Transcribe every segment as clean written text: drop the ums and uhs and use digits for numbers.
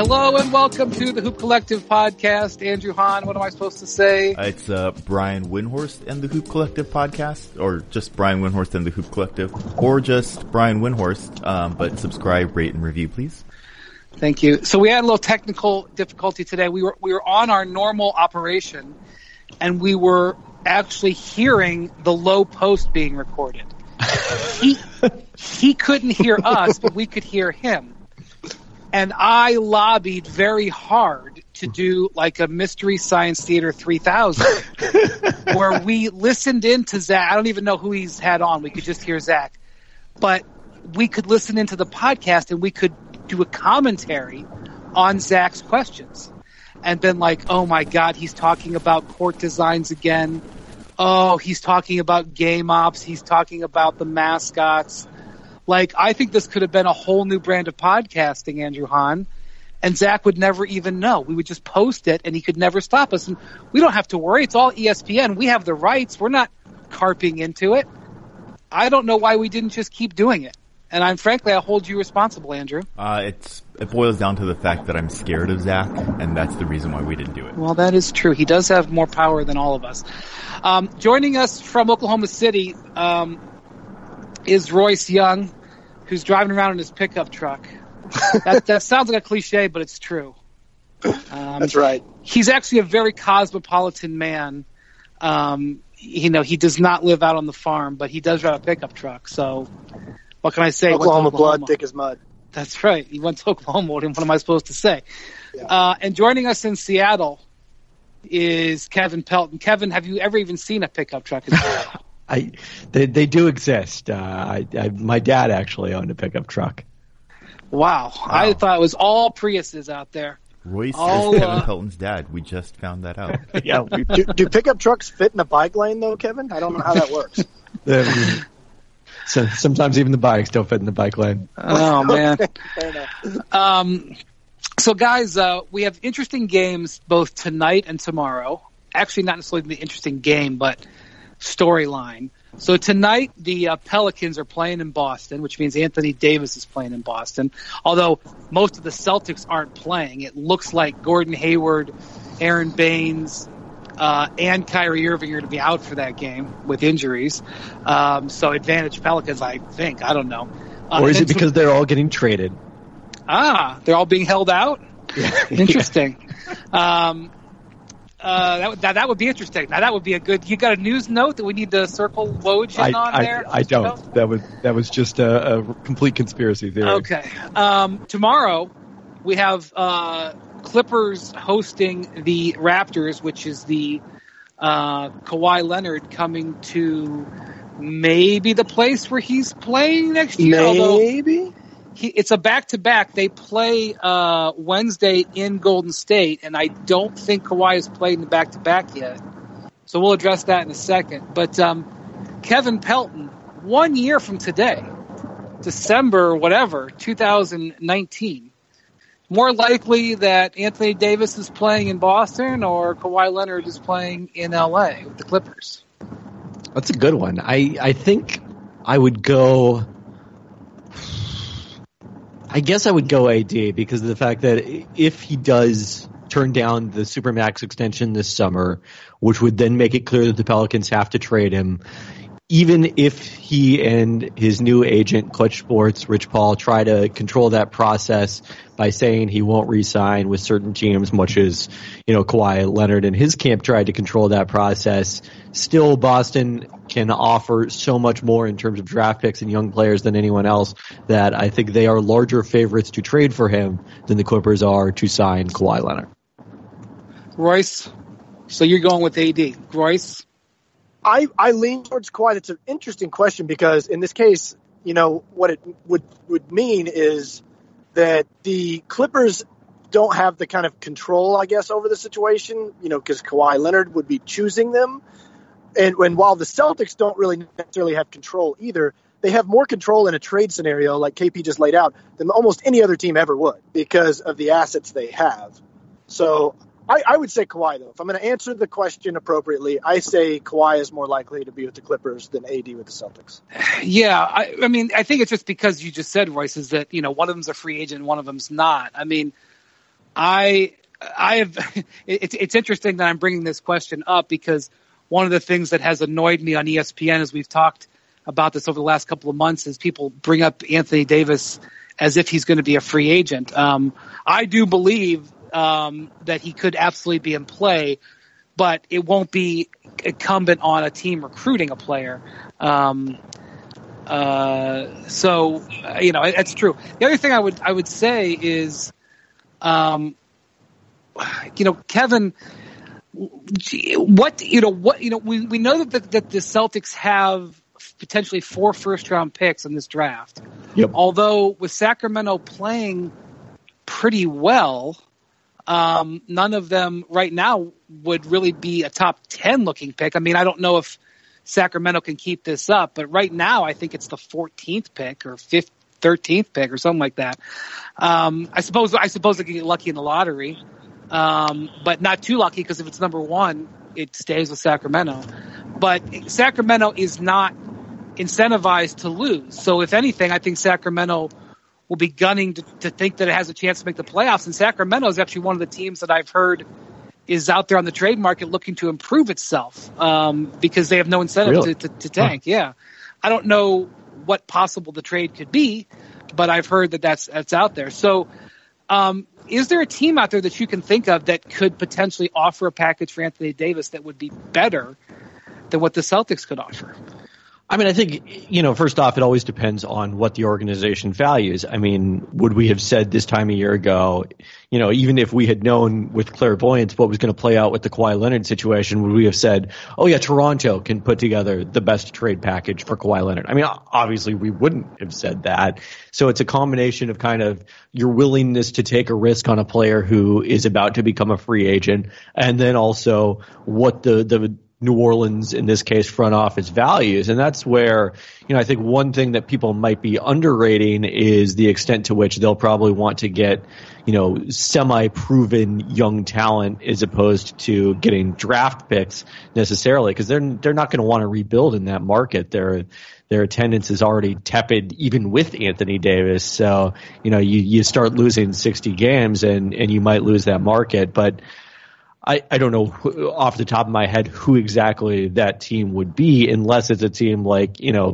Hello and welcome to the Hoop Collective podcast. Andrew Hahn, what am I supposed to say? It's Brian Windhorst and the Hoop Collective podcast, or just Brian Windhorst and the Hoop Collective, or just Brian Windhorst, but subscribe, rate, and review, please. Thank you. So we had a little technical difficulty today. We were on our normal operation, and we were actually hearing the low post being recorded. He couldn't hear us, but we could hear him. And I lobbied very hard to do like a Mystery Science Theater 3000 where we listened into Zach. I don't even know who he's had on. We could just hear Zach. But we could listen into the podcast and we could do a commentary on Zach's questions. And been like, oh my God, he's talking about court designs again. Oh, he's talking about game ops. He's talking about the mascots. Like, I think this could have been a whole new brand of podcasting, Andrew Hahn, and Zach would never even know. We would just post it, and he could never stop us. And we don't have to worry. It's all ESPN. We have the rights. We're not carping into it. I don't know why we didn't just keep doing it. And frankly, I hold you responsible, Andrew. It boils down to the fact that I'm scared of Zach, and that's the reason why we didn't do it. Well, that is true. He does have more power than all of us. Joining us from Oklahoma City is Royce Young, who's driving around in his pickup truck. That sounds like a cliche, but it's true. That's right. He's actually a very cosmopolitan man. He does not live out on the farm, but he does drive a pickup truck. So what can I say? Oklahoma blood, thick as mud. That's right. He went to Oklahoma. What am I supposed to say? Yeah. And joining us in Seattle is Kevin Pelton. Kevin, have you ever even seen a pickup truck in Seattle? They do exist. My dad actually owned a pickup truck. Wow. I thought it was all Priuses out there. Royce is Kevin Pelton's dad. We just found that out. Yeah. Do pickup trucks fit in a bike lane, though, Kevin? I don't know how that works. So sometimes even the bikes don't fit in the bike lane. Oh, man. Fair enough. So, guys, we have interesting games both tonight and tomorrow. Actually, not necessarily the interesting game, but storyline. So tonight, the Pelicans are playing in Boston, which means Anthony Davis is playing in Boston. Although most of the Celtics aren't playing, it looks like Gordon Hayward, Aaron Baines, and Kyrie Irving are to be out for that game with injuries. So advantage Pelicans, I think. I don't know. Or is it because they're all getting traded? They're all being held out? Yeah. Interesting. That would be interesting. Now that would be a good. You got a news note that we need to circle Woj on there? I don't. That was just a complete conspiracy theory. Okay. Tomorrow we have Clippers hosting the Raptors, which is the Kawhi Leonard coming to maybe the place where he's playing next year. Maybe. It's a back-to-back. They play Wednesday in Golden State, and I don't think Kawhi has played in the back-to-back yet. So we'll address that in a second. But Kevin Pelton, 1 year from today, December, 2019, more likely that Anthony Davis is playing in Boston or Kawhi Leonard is playing in L.A. with the Clippers? That's a good one. I think I would go... I guess I would go AD because of the fact that if he does turn down the Supermax extension this summer, which would then make it clear that the Pelicans have to trade him, even if he and his new agent, Clutch Sports, Rich Paul, try to control that process by saying he won't re-sign with certain teams, much as, Kawhi Leonard and his camp tried to control that process, still Boston can offer so much more in terms of draft picks and young players than anyone else that I think they are larger favorites to trade for him than the Clippers are to sign Kawhi Leonard. Royce, so you're going with AD. Royce? I lean towards Kawhi. It's an interesting question because in this case, what it would mean is that the Clippers don't have the kind of control, I guess, over the situation, because Kawhi Leonard would be choosing them. And while the Celtics don't really necessarily have control either, they have more control in a trade scenario like KP just laid out than almost any other team ever would because of the assets they have. So I would say Kawhi, though. If I'm going to answer the question appropriately, I say Kawhi is more likely to be with the Clippers than AD with the Celtics. Yeah, I think it's just because you just said, Royce, is that, one of them's a free agent and one of them's not. I mean, It's interesting that I'm bringing this question up because one of the things that has annoyed me on ESPN as we've talked about this over the last couple of months is people bring up Anthony Davis as if he's going to be a free agent. I do believe that he could absolutely be in play, but it won't be incumbent on a team recruiting a player. So it's true. The other thing I would say is, Kevin, we know that the Celtics have potentially 4 first-round picks in this draft. Yep. Although with Sacramento playing pretty well, none of them right now would really be a top 10 looking pick. I mean, I don't know if Sacramento can keep this up, but right now I think it's the 14th pick or 13th pick or something like that. I suppose they can get lucky in the lottery, but not too lucky because if it's number 1, it stays with Sacramento. But Sacramento is not incentivized to lose. So if anything, I think Sacramento will be gunning to think that it has a chance to make the playoffs. And Sacramento is actually one of the teams that I've heard is out there on the trade market looking to improve itself because they have no incentive to tank. Huh. Yeah. I don't know what possible the trade could be, but I've heard that that's out there. So is there a team out there that you can think of that could potentially offer a package for Anthony Davis that would be better than what the Celtics could offer? I mean, I think, first off, it always depends on what the organization values. I mean, would we have said this time a year ago, even if we had known with clairvoyance what was going to play out with the Kawhi Leonard situation, would we have said, oh yeah, Toronto can put together the best trade package for Kawhi Leonard? I mean, obviously we wouldn't have said that. So it's a combination of kind of your willingness to take a risk on a player who is about to become a free agent, and then also what the New Orleans, in this case, front office values. And that's where, I think one thing that people might be underrating is the extent to which they'll probably want to get, semi-proven young talent as opposed to getting draft picks necessarily, because they're not going to want to rebuild in that market. Their attendance is already tepid even with Anthony Davis. So, you start losing 60 games and you might lose that market. But I don't know off the top of my head who exactly that team would be, unless it's a team like,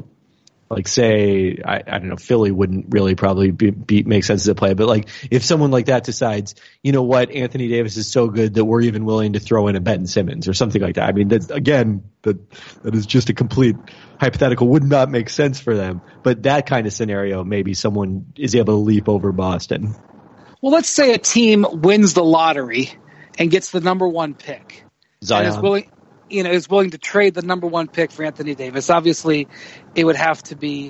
say, I don't know, Philly wouldn't really probably make sense as a play. But like if someone like that decides, Anthony Davis is so good that we're even willing to throw in a Ben Simmons or something like that. I mean, that is just a complete hypothetical, would not make sense for them. But that kind of scenario, maybe someone is able to leap over Boston. Well, let's say a team wins the lottery and gets the number 1 pick. Zion. And is willing to trade the number 1 pick for Anthony Davis. Obviously, it would have to be,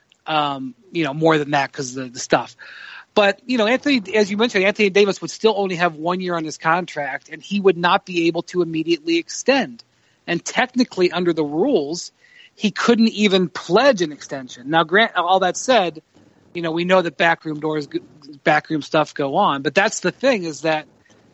more than that because of the stuff. But, Anthony, as you mentioned, Anthony Davis would still only have 1 year on his contract, and he would not be able to immediately extend. And technically, under the rules, he couldn't even pledge an extension. Now, all that said, we know that backroom stuff go on. But that's the thing is that,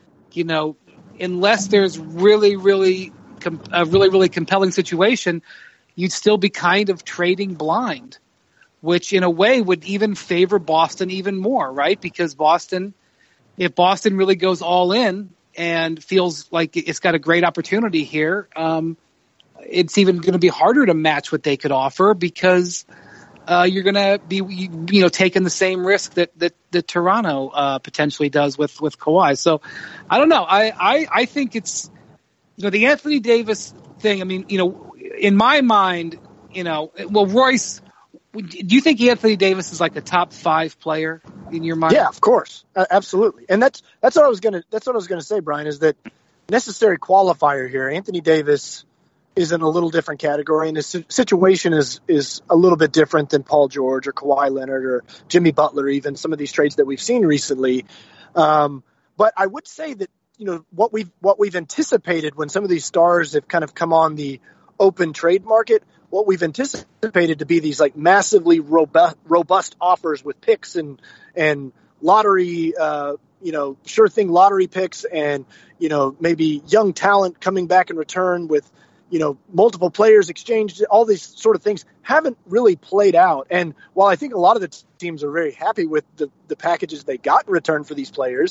unless there's a really, really compelling situation, you'd still be kind of trading blind, which in a way would even favor Boston even more, right? Because if Boston really goes all in and feels like it's got a great opportunity here, it's even going to be harder to match what they could offer because you're going to be, taking the same risk that Toronto potentially does with Kawhi. So I don't know. I think it's, the Anthony Davis thing. I mean, in my mind, Royce, do you think Anthony Davis is like a top 5 player in your mind? Yeah, of course, absolutely. And that's what I was gonna say, Brian, is that necessary qualifier here. Anthony Davis is in a little different category, and his situation is a little bit different than Paul George or Kawhi Leonard or Jimmy Butler, even some of these trades that we've seen recently. But I would say that, what we've anticipated when some of these stars have kind of come on the open trade market, what we've anticipated to be these like massively robust offers with picks and lottery, sure thing lottery picks and, maybe young talent coming back in return with, multiple players exchanged, all these sort of things haven't really played out. And while I think a lot of the teams are very happy with the packages they got in return for these players,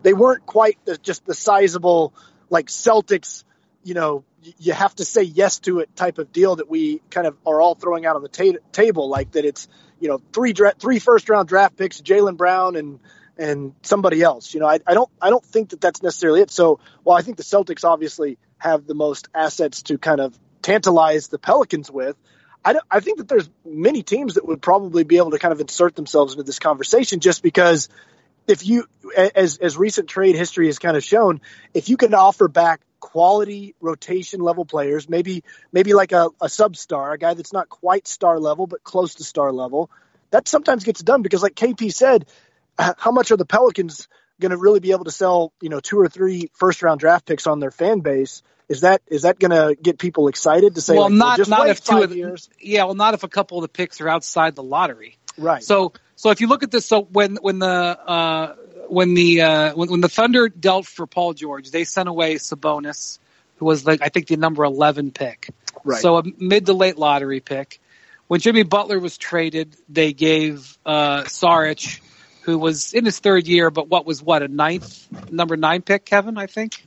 they weren't quite just the sizable like Celtics, you have to say yes to it type of deal that we kind of are all throwing out on the table, like that it's, 3 first round draft picks, Jaylen Brown and somebody else. I don't think that that's necessarily it. So while I think the Celtics obviously have the most assets to kind of tantalize the Pelicans with, I think that there's many teams that would probably be able to kind of insert themselves into this conversation, just because if you, as recent trade history has kind of shown, if you can offer back quality rotation level players, maybe like a sub-star, a guy that's not quite star level but close to star level, that sometimes gets done, because like KP said, how much are the Pelicans going to really be able to sell, 2 or 3 first round draft picks on their fan base? Is that going to get people excited to say, not if 2 of years? Yeah, well, not if a couple of the picks are outside the lottery. Right. So if you look at this, so when the Thunder dealt for Paul George, they sent away Sabonis, who was I think the number 11 pick. Right. So a mid to late lottery pick. When Jimmy Butler was traded, they gave Saric, who was in his 3rd year, but number 9 pick, Kevin, I think?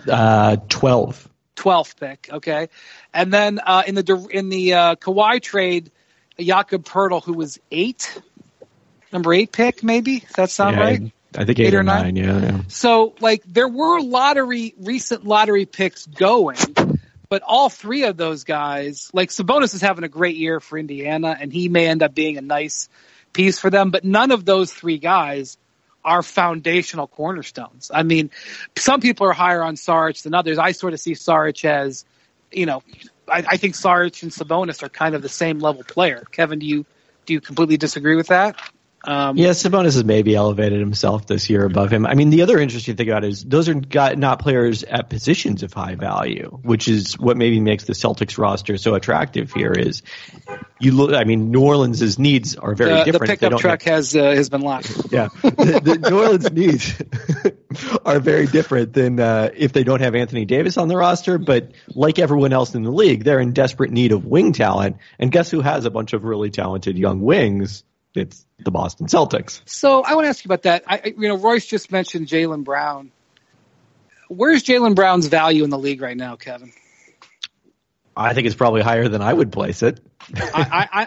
12th pick, okay. And then in the Kawhi trade, Jakob Poeltl, who was number 8 pick, maybe? Does that sound right? I think 8 or 9, yeah. So, there were recent lottery picks going, but all 3 of those guys, Sabonis is having a great year for Indiana, and he may end up being a nice piece for them, but none of those 3 guys are foundational cornerstones. I mean, some people are higher on Saric than others. I sort of see Saric as, I think Saric and Sabonis are kind of the same level player. Kevin, do you completely disagree with that? Sabonis has maybe elevated himself this year above him. I mean, the other interesting thing about it is those are not players at positions of high value, which is what maybe makes the Celtics roster so attractive here. Is New Orleans' needs are very different. The pickup truck has been locked. Yeah, the New Orleans needs are very different than if they don't have Anthony Davis on the roster. But like everyone else in the league, they're in desperate need of wing talent. And guess who has a bunch of really talented young wings? It's the Boston Celtics. So I want to ask you about that. Royce just mentioned Jaylen Brown. Where's Jaylen Brown's value in the league right now, Kevin? I think it's probably higher than I would place it. I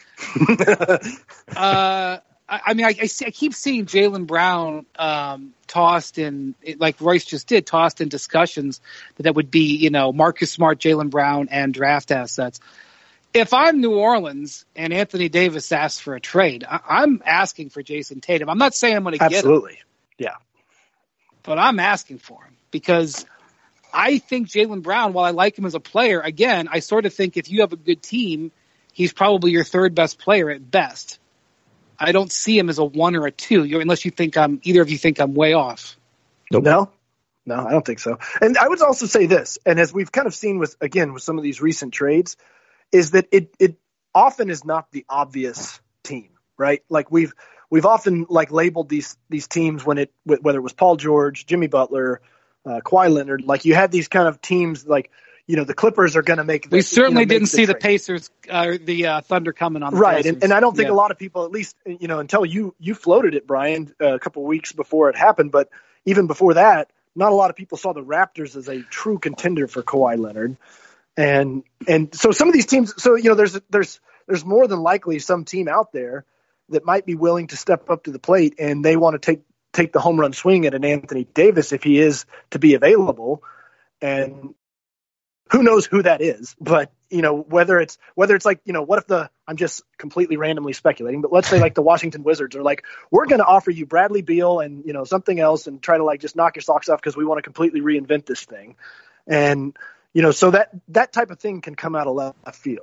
keep seeing Jaylen Brown tossed in, like Royce just did, tossed in discussions that would be, Marcus Smart, Jaylen Brown, and draft assets. If I'm New Orleans and Anthony Davis asks for a trade, I'm asking for Jason Tatum. I'm not saying I'm going to get him. Absolutely, yeah. But I'm asking for him because I think Jaylen Brown, while I like him as a player, again, I sort of think if you have a good team, he's probably your 3rd best player at best. I don't see him as a 1 or a 2, unless you think either of you think I'm way off. Nope. No, I don't think so. And I would also say this, and as we've kind of seen with some of these recent trades, is that it often is not the obvious team, right? Like we've often labeled these teams whether it was Paul George, Jimmy Butler, Kawhi Leonard, you had these kind of teams the Clippers are going to make. We certainly didn't see the Pacers, the Thunder coming on. Right, and I don't think a lot of people, at least until you floated it, Brian, a couple weeks before it happened, but even before that, not a lot of people saw the Raptors as a true contender for Kawhi Leonard. And so some of these teams, there's more than likely some team out there that might be willing to step up to the plate, and they want to take the home run swing at an Anthony Davis if he is to be available. And who knows who that is, but whether it's what if I'm just completely randomly speculating, but let's say the Washington Wizards are we're going to offer you Bradley Beal and something else and try to just knock your socks off because we want to completely reinvent this thing. And so that type of thing can come out of left field.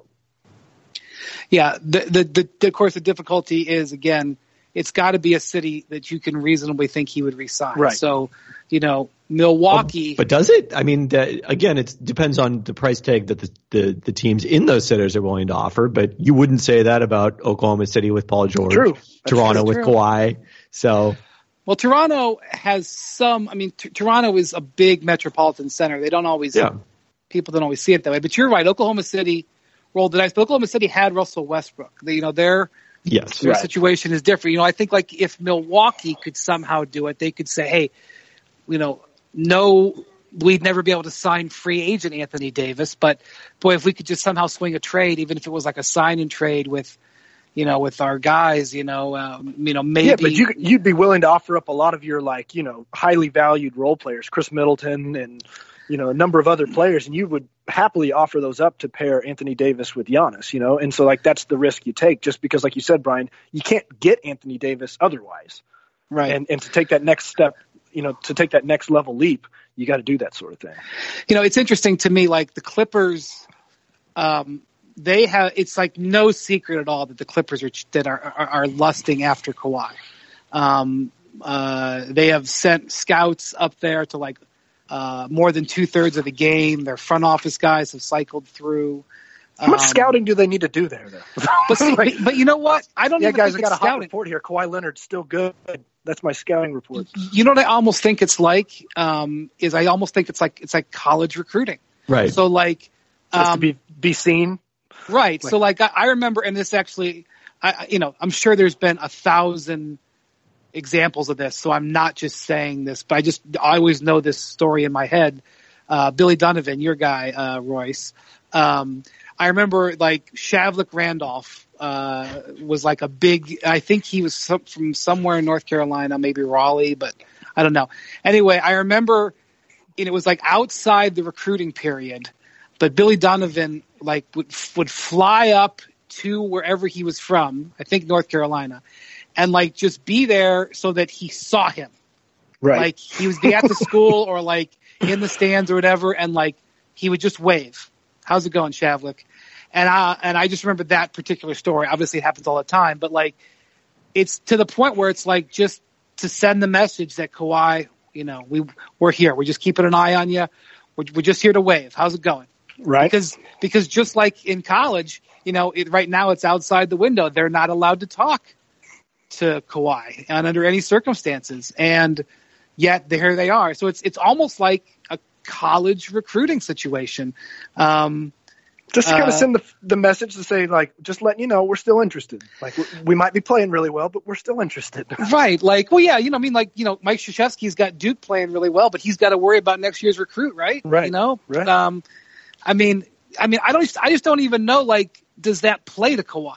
Yeah, of course, the difficulty is, again, it's got to be a city that you can reasonably think he would resign. Right. So, Milwaukee. But does it? I mean, again, it depends on the price tag that the teams in those cities are willing to offer. But you wouldn't say that about Oklahoma City with Paul George, True. Toronto with Kawhi. So. Well, Toronto has some. I mean, Toronto is a big metropolitan center. They don't always. Yeah. People don't always see it that way, but you're right. Oklahoma City rolled the dice, but Oklahoma City had Russell Westbrook. Their situation is different. I think if Milwaukee could somehow do it, they could say, hey, we'd never be able to sign free agent Anthony Davis, but boy, if we could just somehow swing a trade, even if it was like a sign and trade with our guys, maybe. Yeah, but you'd be willing to offer up a lot of your highly valued role players, Chris Middleton and, a number of other players, and you would happily offer those up to pair Anthony Davis with Giannis, and so that's the risk you take, just because, like you said, Brian, you can't get Anthony Davis otherwise. Right. And to take that next step, to take that next level leap, you got to do that sort of thing. It's interesting to me, like the Clippers, it's like no secret at all that the Clippers are lusting after Kawhi. They have sent scouts up there to more than 2/3 of the game. Their front office guys have cycled through. How much scouting do they need to do there, though? but you know what? I don't. Yeah, even guys, think I got it's a hot scouting. report here. Kawhi Leonard's still good. That's my scouting report. You know what I almost think it's like? Is I almost think it's like college recruiting. Right. So just to be seen. Right. So I remember, and this actually, I'm sure there's been 1,000 examples of this, so I'm not just saying this, but I always know this story in my head. Billy Donovan, your guy, Royce. I remember Shavlik Randolph was a big. I think he was from somewhere in North Carolina, maybe Raleigh, but I don't know. Anyway, I remember it was outside the recruiting period, but Billy Donovan would fly up to wherever he was from, I think North Carolina, and just be there so that he saw him. Right. He would be at the school or in the stands or whatever, and he would just wave. How's it going, Shavlik? And I just remember that particular story. Obviously, it happens all the time, but it's to the point where it's just to send the message that Kawhi, we're here. We're just keeping an eye on you. We're just here to wave. How's it going? Right. Because just like in college, right now it's outside the window. They're not allowed to talk to Kawhi and under any circumstances, and yet here they are. So it's almost like a college recruiting situation. Just to kind of send the message to say, just letting you know, we're still interested. We might be playing really well, but we're still interested. Right. Mike Krzyzewski's got Duke playing really well, but he's got to worry about next year's recruit, right? Right. Right. I just don't even know, does that play to Kawhi?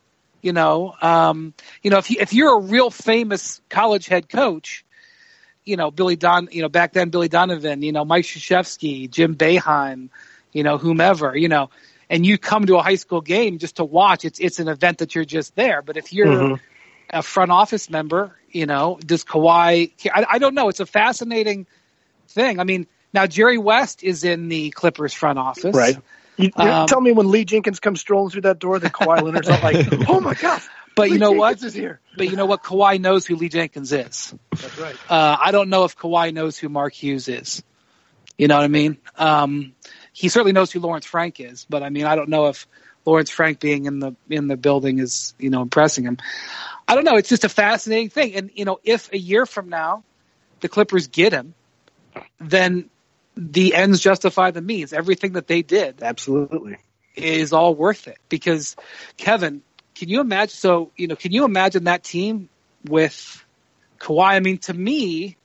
If you're a real famous college head coach, back then Billy Donovan, Mike Krzyzewski, Jim Boeheim, whomever, and you come to a high school game just to watch, it's an event that you're just there. But if you're a front office member, does Kawhi, I don't know. It's a fascinating thing. Now Jerry West is in the Clippers front office. Right. You tell me when Lee Jenkins comes strolling through that door that Kawhi Leonard's not oh my God. But Lee you know Jenkins what? Is here. But you know what? Kawhi knows who Lee Jenkins is. That's right. I don't know if Kawhi knows who Mark Hughes is. You know what I mean? He certainly knows who Lawrence Frank is, but I don't know if Lawrence Frank being in the building is, impressing him. I don't know. It's just a fascinating thing. And, if a year from now the Clippers get him, then the ends justify the means. Everything that they did absolutely is all worth it. Because Kevin, can you imagine? Can you imagine that team with Kawhi? To me,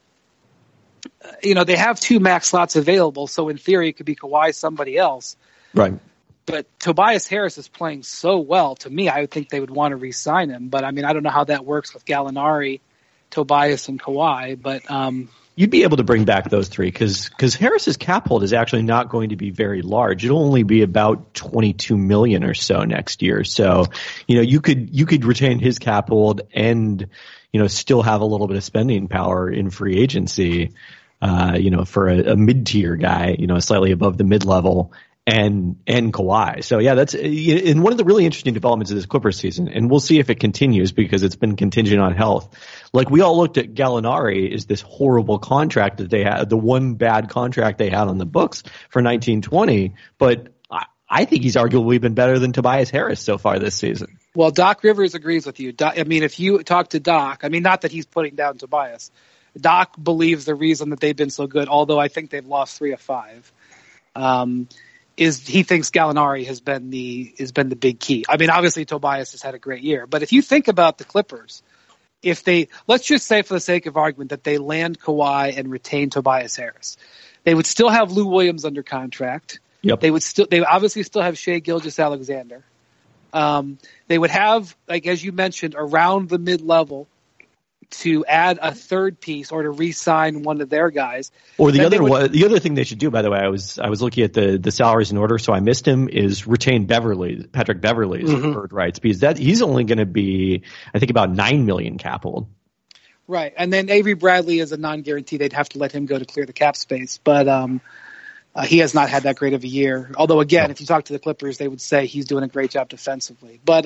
they have 2 max slots available, so in theory it could be Kawhi, somebody else. Right. But Tobias Harris is playing so well. To me, I would think they would want to re-sign him. But I don't know how that works with Gallinari, Tobias, and Kawhi. But you'd be able to bring back those 3 because Harris's cap hold is actually not going to be very large. It'll only be about $22 million or so next year. So, you could retain his cap hold and, still have a little bit of spending power in free agency, for a mid-tier guy, slightly above the mid-level and Kawhi. So yeah, that's in one of the really interesting developments of this Clippers season, and we'll see if it continues because it's been contingent on health. We all looked at Gallinari as this horrible contract that they had, the one bad contract they had on the books for 1920, but I think he's arguably been better than Tobias Harris so far this season. Well, Doc Rivers agrees with you. If you talk to Doc, not that he's putting down Tobias. Doc believes the reason that they've been so good, although I think they've lost 3 of 5, is he thinks Gallinari has been the big key. Obviously Tobias has had a great year, but if you think about the Clippers, if they, let's just say for the sake of argument that they land Kawhi and retain Tobias Harris, they would still have Lou Williams under contract. Yep. They obviously still have Shai Gilgeous-Alexander. They would have, like as you mentioned, around the mid-level to add a third piece or to re-sign one of their guys. Or the other thing they should do, by the way, I was looking at the salaries in order, so I missed him, is retain Patrick Beverley's third rights, because he's only going to be, I think, about $9 million cap hold. Right, and then Avery Bradley is a non-guarantee. They'd have to let him go to clear the cap space, but he has not had that great of a year. Although, again, if you talk to the Clippers, they would say he's doing a great job defensively. But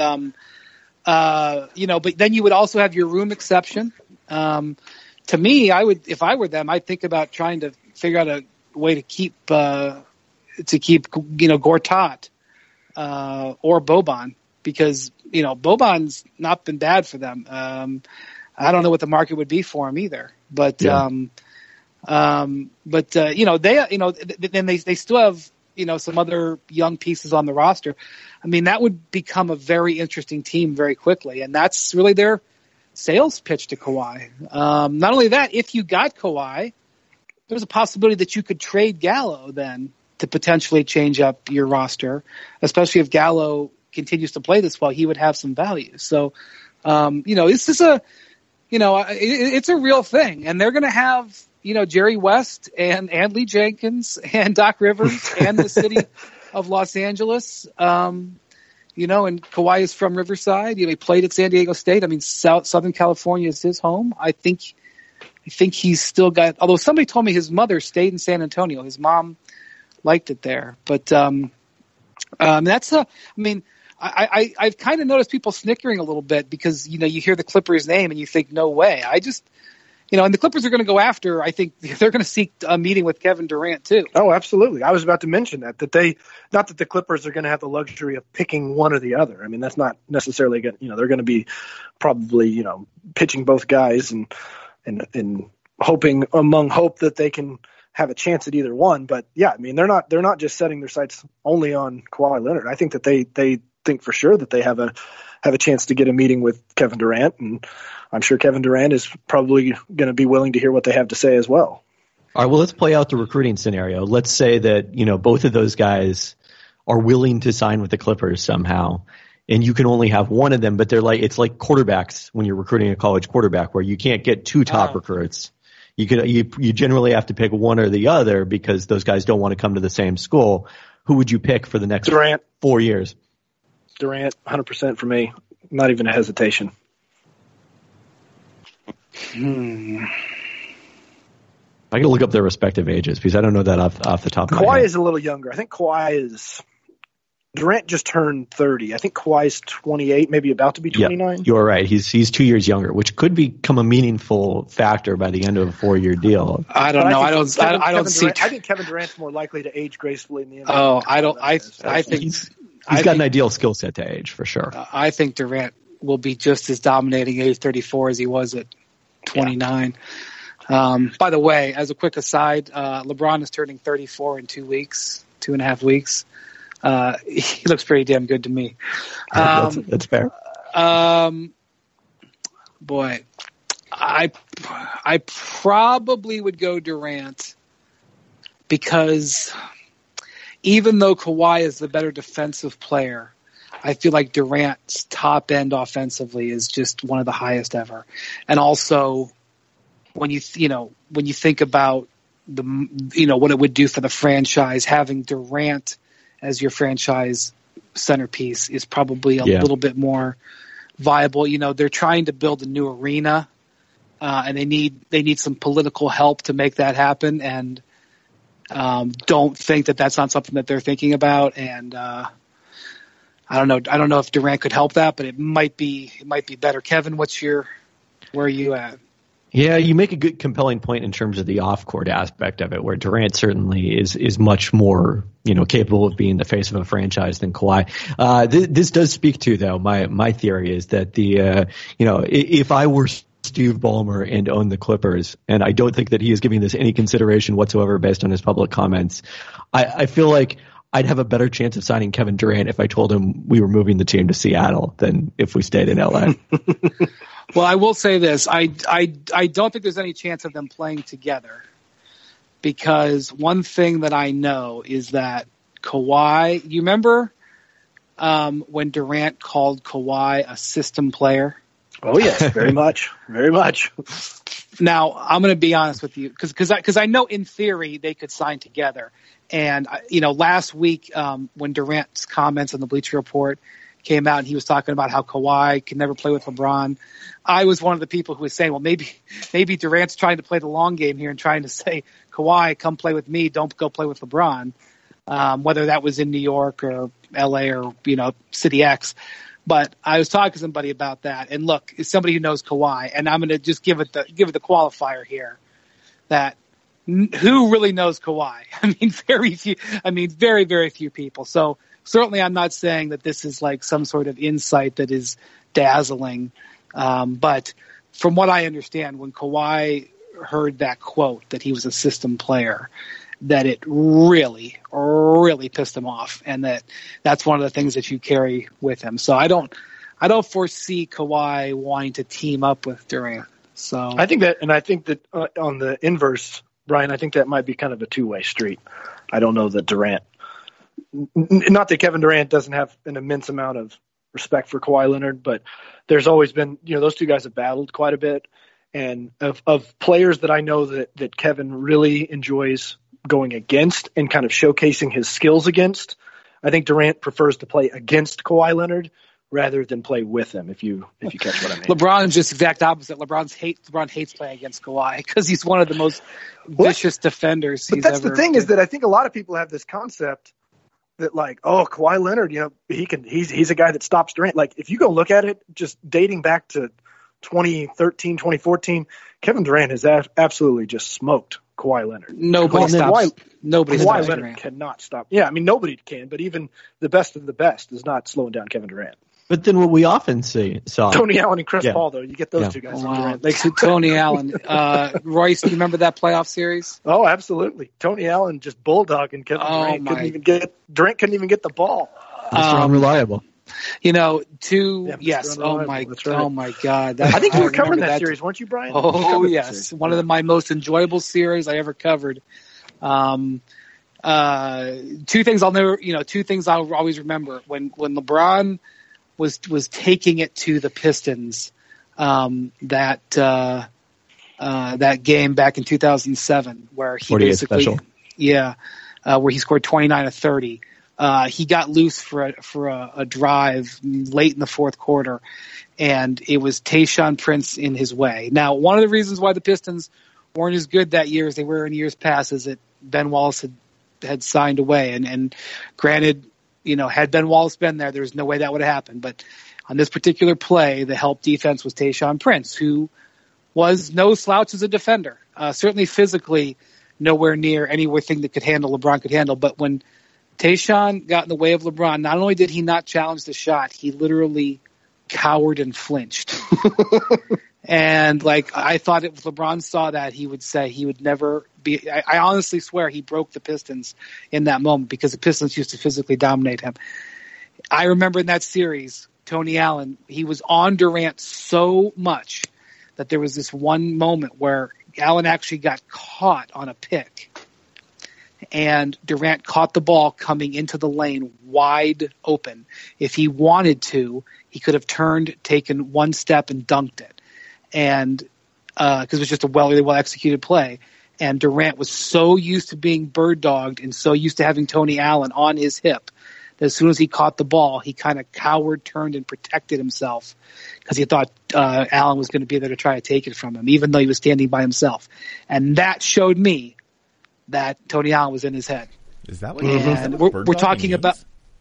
but then you would also have your room exception. To me, if I were them, I'd think about trying to figure out a way to keep Gortat or Boban, because Boban's not been bad for them. I don't know what the market would be for him either, but then they still have some other young pieces on the roster. I mean, that would become a very interesting team very quickly, and that's really their sales pitch to Kawhi. Not only that, if you got Kawhi, there's a possibility that you could trade Gallo then to potentially change up your roster, especially if Gallo continues to play this well. He would have some value. So, this is it's a real thing, and they're going to have Jerry West and Lee Jenkins and Doc Rivers and the city of Los Angeles. And Kawhi is from Riverside. He played at San Diego State. I mean, Southern California is his home. I think he's still got, although somebody told me his mother stayed in San Antonio. His mom liked it there. But I've kind of noticed people snickering a little bit because, you hear the Clippers name and you think, no way. And the Clippers are going to go after, I think they're going to seek a meeting with Kevin Durant too. Oh, absolutely. I was about to mention not that the Clippers are going to have the luxury of picking one or the other. I mean, that's not necessarily going they're going to be probably, pitching both guys and hoping among hope that they can have a chance at either one. But yeah, I mean, they're not just setting their sights only on Kawhi Leonard. I think that they think for sure that they have a chance to get a meeting with Kevin Durant, and I'm sure Kevin Durant is probably going to be willing to hear what they have to say as well. All right, well, let's play out the recruiting scenario. Let's say that, both of those guys are willing to sign with the Clippers somehow, and you can only have one of them, but it's like quarterbacks when you're recruiting a college quarterback where you can't get two top recruits. You generally have to pick one or the other because those guys don't want to come to the same school. Who would you pick for the next Durant. 4 years? Durant, 100% for me. Not even a hesitation. I got to look up their respective ages because I don't know that off the top of my head. Kawhi is a little younger. I think Durant just turned 30. I think Kawhi's 28, maybe about to be 29. Yeah, you're right. He's 2 years younger, which could become a meaningful factor by the end of a 4-year deal. I don't know. I don't see. I think Kevin Durant's more likely to age gracefully in the NBA. Oh, I think he's got an ideal skill set to age for sure. I think Durant will be just as dominating at age 34 as he was at 29. Yeah. By the way, as a quick aside, LeBron is turning 34 in 2.5 weeks. He looks pretty damn good to me. That's fair. Boy, I probably would go Durant because even though Kawhi is the better defensive player, I feel like Durant's top end offensively is just one of the highest ever. And also when you think about what it would do for the franchise, having Durant as your franchise centerpiece is probably a little bit more viable. They're trying to build a new arena, and they need some political help to make that happen. And don't think that that's not something that they're thinking about. And I don't know if Durant could help that, but it might be better. Kevin, where are you at? Yeah, you make a good, compelling point in terms of the off-court aspect of it, where Durant certainly is much more, capable of being the face of a franchise than Kawhi. This does speak to, though, my theory is that if I were Steve Ballmer and owned the Clippers, and I don't think that he is giving this any consideration whatsoever based on his public comments, I feel like I'd have a better chance of signing Kevin Durant if I told him we were moving the team to Seattle than if we stayed in LA. Well, I will say this. I don't think there's any chance of them playing together, because one thing that I know is that Kawhi, you remember when Durant called Kawhi a system player? Oh, yes, very much. Very much. Now, I'm going to be honest with you, because I know in theory they could sign together. And, last week when Durant's comments on the Bleacher Report came out and he was talking about how Kawhi could never play with LeBron, I was one of the people who was saying, well, maybe Durant's trying to play the long game here and trying to say, Kawhi, come play with me, don't go play with LeBron, whether that was in New York or LA or, City X. But I was talking to somebody about that, and look, as somebody who knows Kawhi, and I'm going to just give it the qualifier here, that who really knows Kawhi? I mean, very few. I mean, very, very few people. So certainly, I'm not saying that this is like some sort of insight that is dazzling. But from what I understand, when Kawhi heard that quote that he was a system player, that it really, really pissed him off, and that's one of the things that you carry with him. So I don't foresee Kawhi wanting to team up with Durant. So I think that on the inverse, Brian, I think that might be kind of a two-way street. I don't know that Durant, not that Kevin Durant doesn't have an immense amount of respect for Kawhi Leonard, but there's always been, those two guys have battled quite a bit. And of players that I know that Kevin really enjoys going against and kind of showcasing his skills against, I think Durant prefers to play against Kawhi Leonard rather than play with him, if you catch what I mean. LeBron's just exact opposite. LeBron hates playing against Kawhi because he's one of the most vicious defenders but he's that's ever. The thing is that I think a lot of people have this concept that, like, oh, Kawhi Leonard, he's a guy that stops Durant. Like, if you go look at it, just dating back to 2013, 2014, Kevin Durant has absolutely just smoked Kawhi Leonard. Nobody stops Kawhi Leonard Durant. cannot stop. Yeah, I mean, nobody can, but even the best of the best is not slowing down Kevin Durant. But then what we often saw Tony Allen and Chris Paul, though, you get those two guys on Durant. Tony Allen. Royce, do you remember that playoff series? Oh, absolutely. Tony Allen just bulldogging Kevin Durant. Durant couldn't even get the ball. Mr. Unreliable. Yes. Oh my God. I think you were covering that series, weren't you, Brian? Oh yes, one of my most enjoyable series I ever covered. Two things I'll always remember when LeBron was taking it to the Pistons, that game back in 2007 where he basically special. Where he scored 29 of 30. He got loose for a drive late in the fourth quarter, and it was Tayshaun Prince in his way. Now, one of the reasons why the Pistons weren't as good that year as they were in years past is that Ben Wallace had signed away, and granted, had Ben Wallace been there was no way that would have happened. But on this particular play, the help defense was Tayshaun Prince, who was no slouch as a defender. Certainly physically, nowhere near anything that LeBron could handle. But when Tayshaun got in the way of LeBron, not only did he not challenge the shot, he literally cowered and flinched. And I thought if LeBron saw that, he would say he would never be. I honestly swear he broke the Pistons in that moment because the Pistons used to physically dominate him. I remember in that series, Tony Allen, he was on Durant so much that there was this one moment where Allen actually got caught on a pick. And Durant caught the ball coming into the lane wide open. If he wanted to, he could have taken one step and dunked it. And because it was just a really well executed play. And Durant was so used to being bird dogged and so used to having Tony Allen on his hip that as soon as he caught the ball, he kind of cowered, turned, and protected himself because he thought Allen was going to be there to try to take it from him, even though he was standing by himself. And that showed me that Tony Allen was in his head. Is that what we're talking about?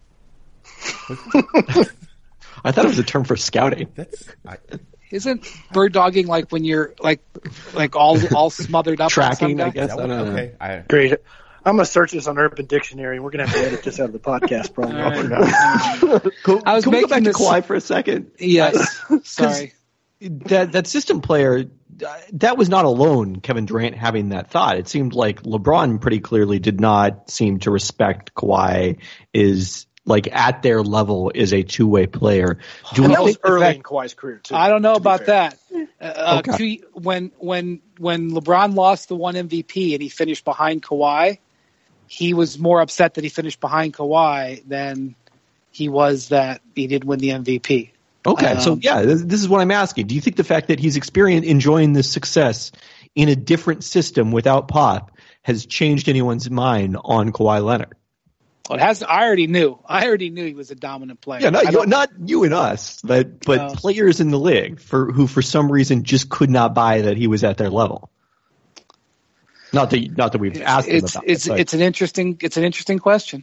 I thought it was a term for scouting. Isn't bird dogging like when you're like all smothered up? Tracking, I guess. I don't know. Okay. Great. I'm going to search this on Urban Dictionary, and we're going to have to edit this out of the podcast, probably. Can we go back to Kawhi for a second? Yes. Sorry. That system player, that was not alone Kevin Durant having that thought. It seemed like LeBron pretty clearly did not seem to respect Kawhi like at their level is a two-way player. And that was early in Kawhi's career too. I don't know about fair. that. Okay. When LeBron lost the one MVP and he finished behind Kawhi, he was more upset that he finished behind Kawhi than he was that he did win the MVP. Okay, so yeah, this is what I'm asking. Do you think the fact that he's enjoying this success in a different system without Pop has changed anyone's mind on Kawhi Leonard? Well, it has. I already knew he was a dominant player. Yeah, not you and us, but players in the league who for some reason just could not buy that he was at their level. Not that we've asked him about it. It's an interesting question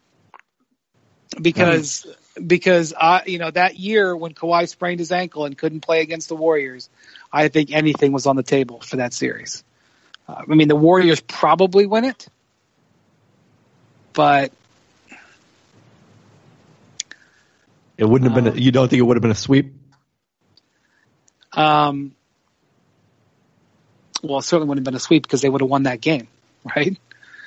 because that year when Kawhi sprained his ankle and couldn't play against the Warriors, I think anything was on the table for that series. The Warriors probably win it, but it wouldn't have been. You don't think it would have been a sweep? Well, it certainly wouldn't have been a sweep because they would have won that game, right?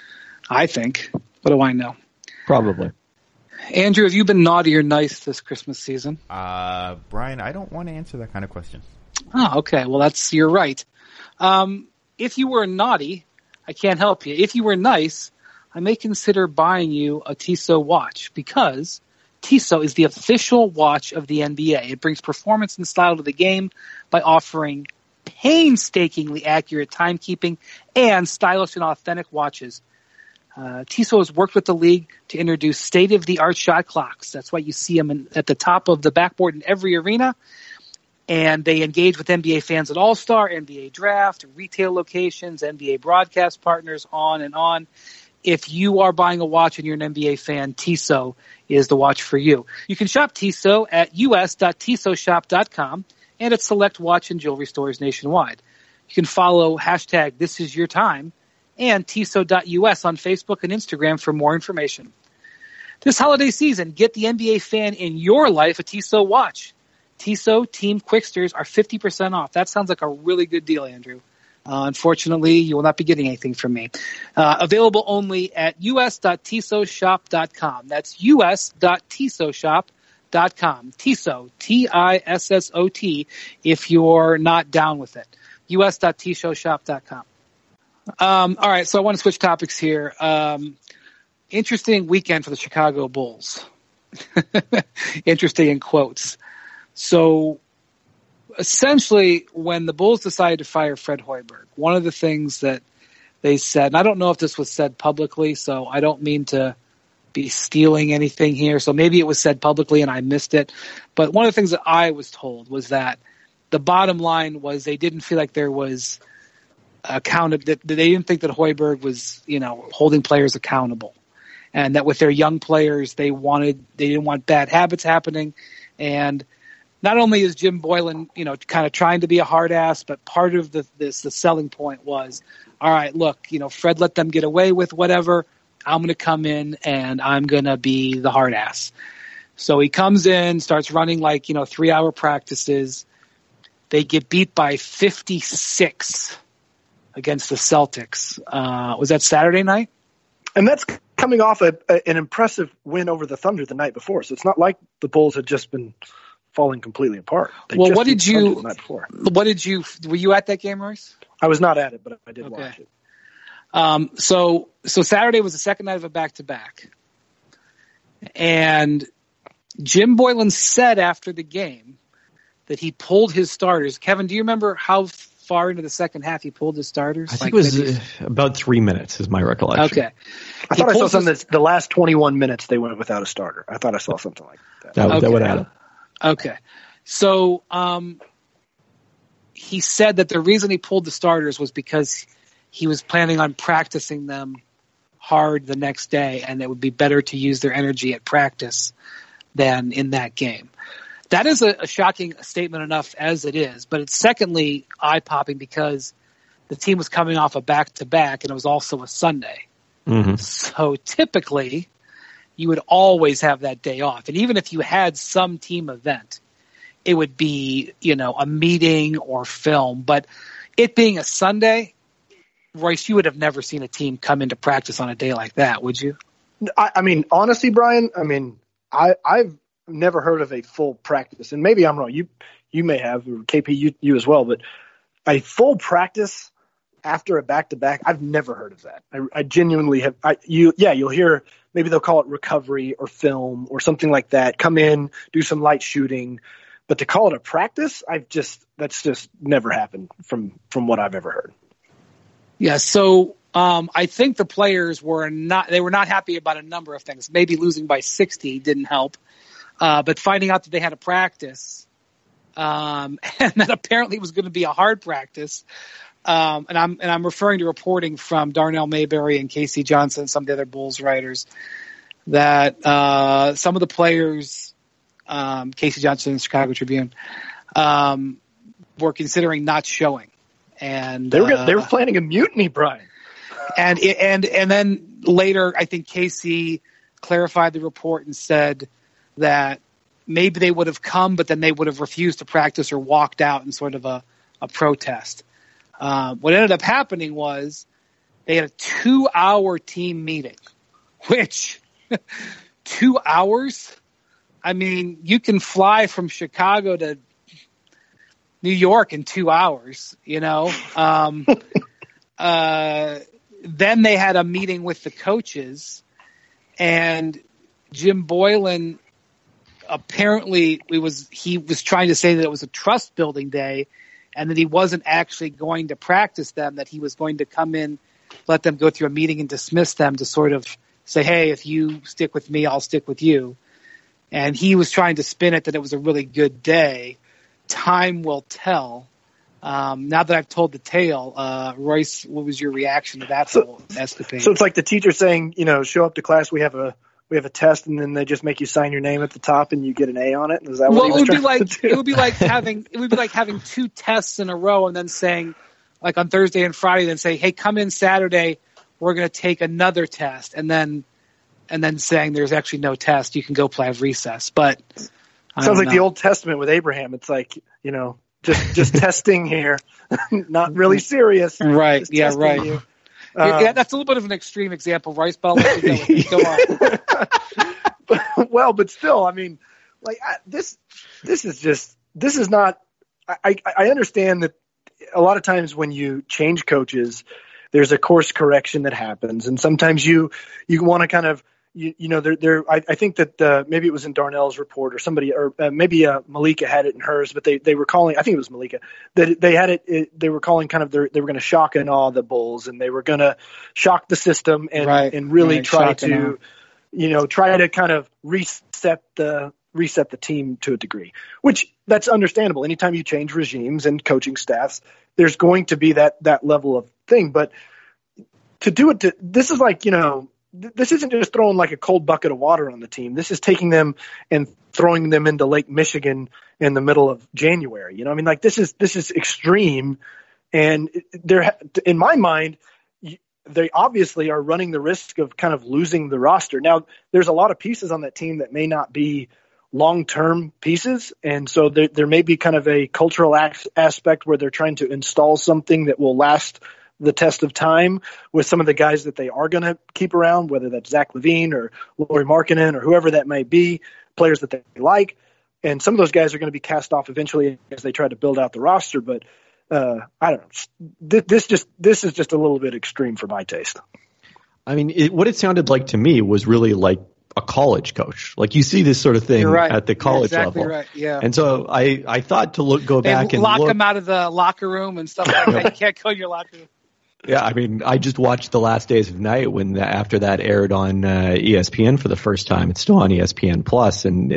I think. What do I know? Probably. Andrew, have you been naughty or nice this Christmas season? Brian, I don't want to answer that kind of question. Oh, okay. Well, you're right. If you were naughty, I can't help you. If you were nice, I may consider buying you a Tissot watch because Tissot is the official watch of the NBA. It brings performance and style to the game by offering painstakingly accurate timekeeping and stylish and authentic watches. Tissot has worked with the league to introduce state-of-the-art shot clocks. That's why you see them at the top of the backboard in every arena. And they engage with NBA fans at All-Star, NBA Draft, retail locations, NBA broadcast partners, on and on. If you are buying a watch and you're an NBA fan, Tissot is the watch for you. You can shop Tissot at us.tissotshop.com and at select watch and jewelry stores nationwide. You can follow #ThisIsYourTime and Tissot.us on Facebook and Instagram for more information. This holiday season, get the NBA fan in your life a Tissot watch. Tissot Team Quicksters are 50% off. That sounds like a really good deal, Andrew. Unfortunately, you will not be getting anything from me. Available only at us.tissotshop.com. That's us.tissotshop.com. Tissot, Tissot, if you're not down with it. us.tissotshop.com. All right, so I want to switch topics here. Interesting weekend for the Chicago Bulls. Interesting in quotes. So essentially, when the Bulls decided to fire Fred Hoiberg, one of the things that they said, and I don't know if this was said publicly, so I don't mean to be stealing anything here, so maybe it was said publicly and I missed it, but one of the things that I was told was that the bottom line was they didn't feel like there was that they didn't think that Hoiberg was, holding players accountable, and that with their young players, they didn't want bad habits happening. And not only is Jim Boylen, kind of trying to be a hard ass, but part of the selling point was, all right, look, Fred let them get away with whatever. I'm going to come in and I'm going to be the hard ass. So he comes in, starts running 3-hour practices. They get beat by 56 against the Celtics. Was that Saturday night? And that's coming off an impressive win over the Thunder the night before. So it's not like the Bulls had just been falling completely apart. Were you at that game, Royce? I was not at it, but I did watch it. So Saturday was the second night of a back-to-back. And Jim Boylen said after the game that he pulled his starters. Kevin, do you remember how far into the second half he pulled his starters? I think it was about 3 minutes is my recollection. Okay. I thought I saw something that the last 21 minutes they went without a starter. I thought I saw something like that. That would add up. Okay. So he said that the reason he pulled the starters was because he was planning on practicing them hard the next day, and it would be better to use their energy at practice than in that game. That is a shocking statement enough as it is, but it's secondly eye-popping because the team was coming off a back-to-back, and it was also a Sunday. Mm-hmm. So typically, you would always have that day off. And even if you had some team event, it would be, a meeting or film. But it being a Sunday, Royce, you would have never seen a team come into practice on a day like that, would you? I mean, honestly, Brian, I've never heard of a full practice, and maybe I'm wrong. You may have, or KP, you as well, but a full practice after a back-to-back, I've never heard of that. I genuinely have. You'll hear, maybe they'll call it recovery or film or something like that. Come in, do some light shooting, but to call it a practice, that's just never happened from what I've ever heard. Yeah. So I think the players were not happy about a number of things. Maybe losing by 60 didn't help, but finding out that they had a practice, and that apparently it was going to be a hard practice. And I'm referring to reporting from Darnell Mayberry and Casey Johnson, some of the other Bulls writers, that some of the players, Casey Johnson and the Chicago Tribune, were considering not showing, and they were planning a mutiny, Brian. And then later, I think Casey clarified the report and said that maybe they would have come, but then they would have refused to practice or walked out in sort of a protest. What ended up happening was they had a 2-hour team meeting, which 2 hours? I mean, you can fly from Chicago to New York in 2 hours, you know? Then they had a meeting with the coaches, and Jim Boylan, apparently he was trying to say that it was a trust building day, and that he wasn't actually going to practice them, that he was going to come in, let them go through a meeting and dismiss them to sort of say, hey, if you stick with me, I'll stick with you. And he was trying to spin it that it was a really good day. Time will tell. Now that I've told the tale, Royce, what was your reaction to that whole escapade? So it's like the teacher saying, show up to class, we have a test, and then they just make you sign your name at the top and you get an A on it. Is that what he was trying to do? It would be like having 2 tests in a row and then saying, like on Thursday and Friday, then say, hey, come in Saturday, we're going to take another test, and then saying there's actually no test, you can go play recess. But sounds like the Old Testament with Abraham. It's like, just testing here, not really serious. Right. Yeah. Right. You. Yeah, that's a little bit of an extreme example, Royce, but I'll let you go on. Well, but still, I mean, like this is not. I understand that a lot of times when you change coaches, there's a course correction that happens, and sometimes you want to kind of I think that maybe it was in Darnell's report or somebody, or maybe Malika had it in hers, but they were calling, I think it was Malika, that they had it, they were calling kind of they were going to shock and awe the Bulls, and they were going to shock the system and really try to kind of reset the team to a degree, which that's understandable. Anytime you change regimes and coaching staffs, there's going to be that level of thing, but to do it this is like, this isn't just throwing like a cold bucket of water on the team. This is taking them and throwing them into Lake Michigan in the middle of January. I mean, like this is extreme, and in my mind, they obviously are running the risk of kind of losing the roster. Now, there's a lot of pieces on that team that may not be long-term pieces, and so there may be kind of a cultural aspect where they're trying to install something that will last the test of time with some of the guys that they are going to keep around, whether that's Zach LaVine or Lauri Markkanen or whoever that may be, players that they like. And some of those guys are going to be cast off eventually as they try to build out the roster. But I don't know. This is just a little bit extreme for my taste. I mean, what it sounded like to me was really like a college coach. Like you see this sort of thing at the college level. Right. Yeah. And so I thought to go back and lock them out of the locker room and stuff like that. You can't go in your locker room. Yeah, I mean, I just watched The Last Days of Night after that aired on ESPN for the first time. It's still on ESPN Plus, and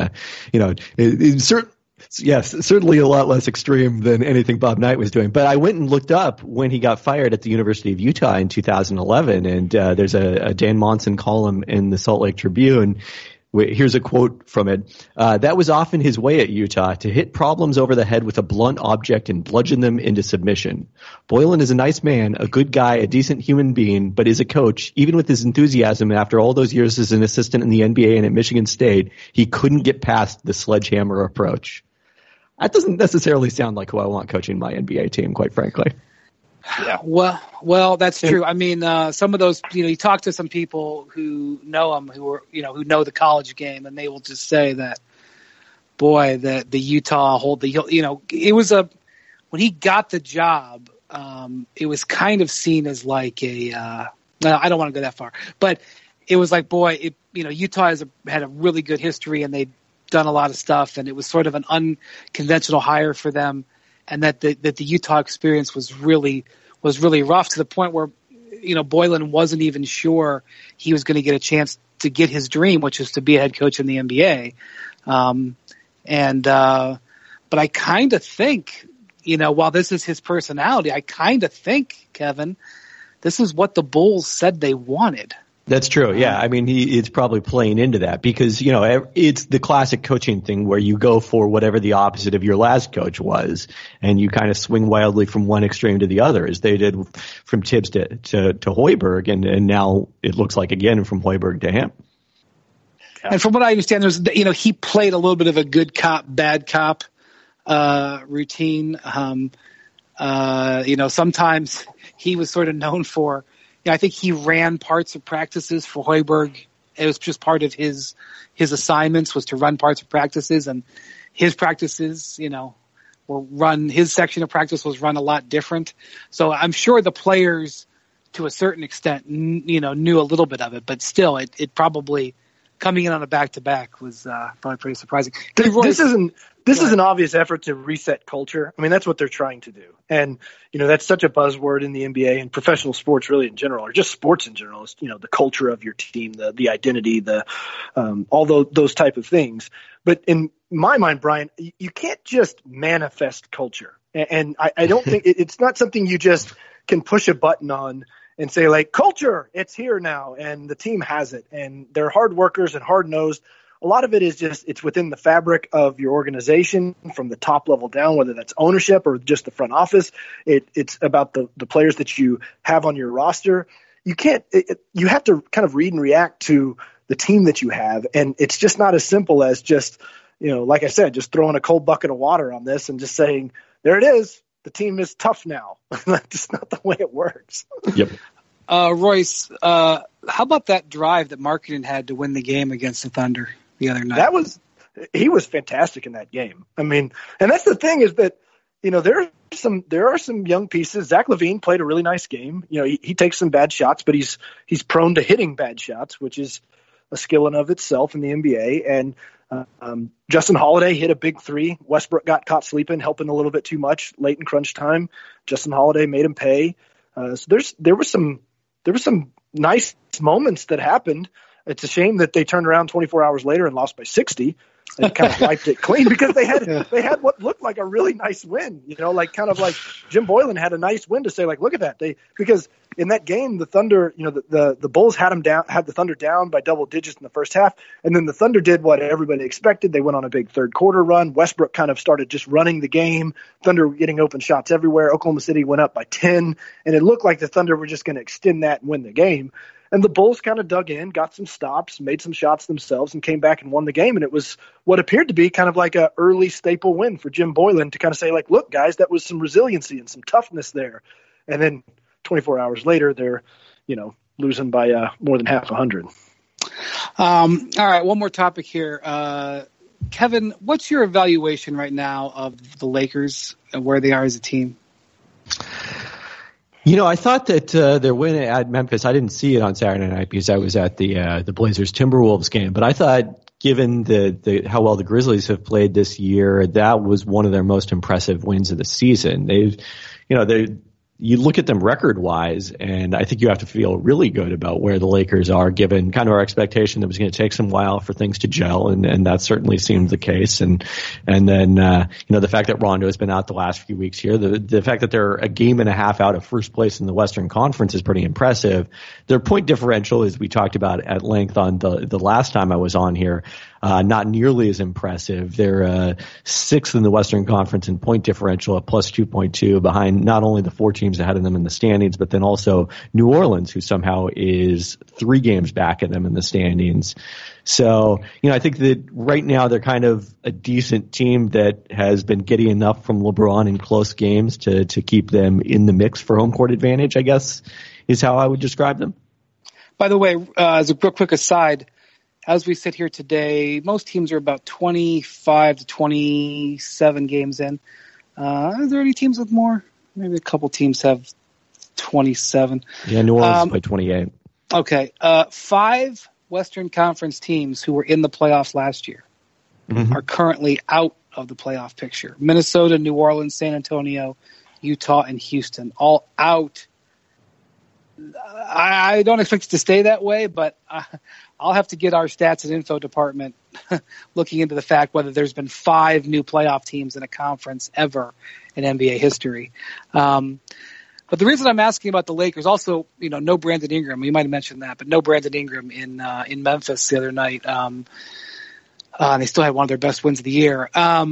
it's certainly a lot less extreme than anything Bob Knight was doing. But I went and looked up when he got fired at the University of Utah in 2011, and there's a Dan Monson column in the Salt Lake Tribune. Here's a quote from it. That was often his way at Utah, to hit problems over the head with a blunt object and bludgeon them into submission. Boylan is a nice man, a good guy, a decent human being, but is a coach. Even with his enthusiasm after all those years as an assistant in the NBA and at Michigan State, he couldn't get past the sledgehammer approach. That doesn't necessarily sound like who I want coaching my NBA team, quite frankly. Yeah. Well, that's true. I mean, some of those, you talk to some people who know him, who know the college game, and they will just say that, boy, the Utah it was when he got the job, it was kind of seen as like I don't want to go that far, but it was like, boy, Utah had a really good history, and they'd done a lot of stuff, and it was sort of an unconventional hire for them, and that the Utah experience was really rough, to the point where Boylen wasn't even sure he was going to get a chance to get his dream, which is to be a head coach in the NBA. But I kind of think, while this is his personality, I kind of think, Kevin, this is what the Bulls said they wanted. That's true. Yeah. I mean, it's probably playing into that because, it's the classic coaching thing where you go for whatever the opposite of your last coach was, and you kind of swing wildly from one extreme to the other, as they did from Tibbs to Hoiberg. And now it looks like again from Hoiberg to him. And from what I understand, he played a little bit of a good cop, bad cop, routine. Sometimes he was sort of known for, I think he ran parts of practices for Hoiberg. It was just part of his assignments was to run parts of practices, and his practices, his section of practice was run a lot different. So I'm sure the players, to a certain extent, knew a little bit of it, but still, it probably coming in on a back-to-back was probably pretty surprising. This is an obvious effort to reset culture. I mean, that's what they're trying to do. And, that's such a buzzword in the NBA and professional sports really in general, or just sports in general, is, the culture of your team, the identity, all those type of things. But in my mind, Brian, you can't just manifest culture. And I don't think it's not something you just can push a button on and say, like, culture, it's here now, and the team has it, and they're hard workers and hard-nosed. A lot of it is just it's within the fabric of your organization from the top level down, whether that's ownership or just the front office. It's about the players that you have on your roster. You you have to kind of read and react to the team that you have, and it's just not as simple as just, like I said, just throwing a cold bucket of water on this and just saying, there it is. The team is tough now. That's just not the way it works. Yep. Royce, how about that drive that Markkanen had to win the game against the Thunder the other night? He was fantastic in that game. I mean, and that's the thing is that, there are some young pieces. Zach LaVine played a really nice game. He takes some bad shots, but he's prone to hitting bad shots, which is a skill in of itself in the NBA. And Justin Holiday hit a big three. Westbrook got caught sleeping, helping a little bit too much late in crunch time. Justin Holiday made him pay. So there were some nice moments that happened. It's a shame that they turned around 24 hours later and lost by 60 and kind of wiped it clean because they had what looked like a really nice win. Like Jim Boylen had a nice win to say, like, look at that. Because in that game, the Thunder, the Bulls had the Thunder down by double digits in the first half, and then the Thunder did what everybody expected. They went on a big third quarter run. Westbrook kind of started just running the game. Thunder were getting open shots everywhere. Oklahoma City went up by 10, and it looked like the Thunder were just going to extend that and win the game. And the Bulls kind of dug in, got some stops, made some shots themselves, and came back and won the game. And it was what appeared to be kind of like an early staple win for Jim Boylen to kind of say, like, look, guys, that was some resiliency and some toughness there. And then 24 hours later, they're, losing by more than half 100. All right, one more topic here. Kevin, what's your evaluation right now of the Lakers and where they are as a team? I thought that their win at Memphis, I didn't see it on Saturday night because I was at the Blazers Timberwolves game, but I thought given how well the Grizzlies have played this year, that was one of their most impressive wins of the season. You look at them record-wise, and I think you have to feel really good about where the Lakers are, given kind of our expectation that it was going to take some while for things to gel, and that certainly seemed the case. And then the fact that Rondo has been out the last few weeks here, the fact that they're a game and a half out of first place in the Western Conference is pretty impressive. Their point differential, as we talked about at length on the last time I was on here, not nearly as impressive. They're sixth in the Western Conference in point differential at plus 2.2, behind not only the 4 teams ahead of them in the standings, but then also New Orleans, who somehow is 3 games back at them in the standings. So, I think that right now they're kind of a decent team that has been getting enough from LeBron in close games to keep them in the mix for home court advantage, I guess, is how I would describe them. By the way, as a real quick aside, as we sit here today, most teams are about 25 to 27 games in. Are there any teams with more? Maybe a couple teams have 27. Yeah, New Orleans by 28. Okay. 5 Western Conference teams who were in the playoffs last year are currently out of the playoff picture. Minnesota, New Orleans, San Antonio, Utah, and Houston, all out. I don't expect it to stay that way, but I'll have to get our stats and info department looking into the fact whether there's been 5 new playoff teams in a conference ever in NBA history. But the reason I'm asking about the Lakers, also, no Brandon Ingram. You might have mentioned that, but no Brandon Ingram in Memphis the other night. And they still had one of their best wins of the year.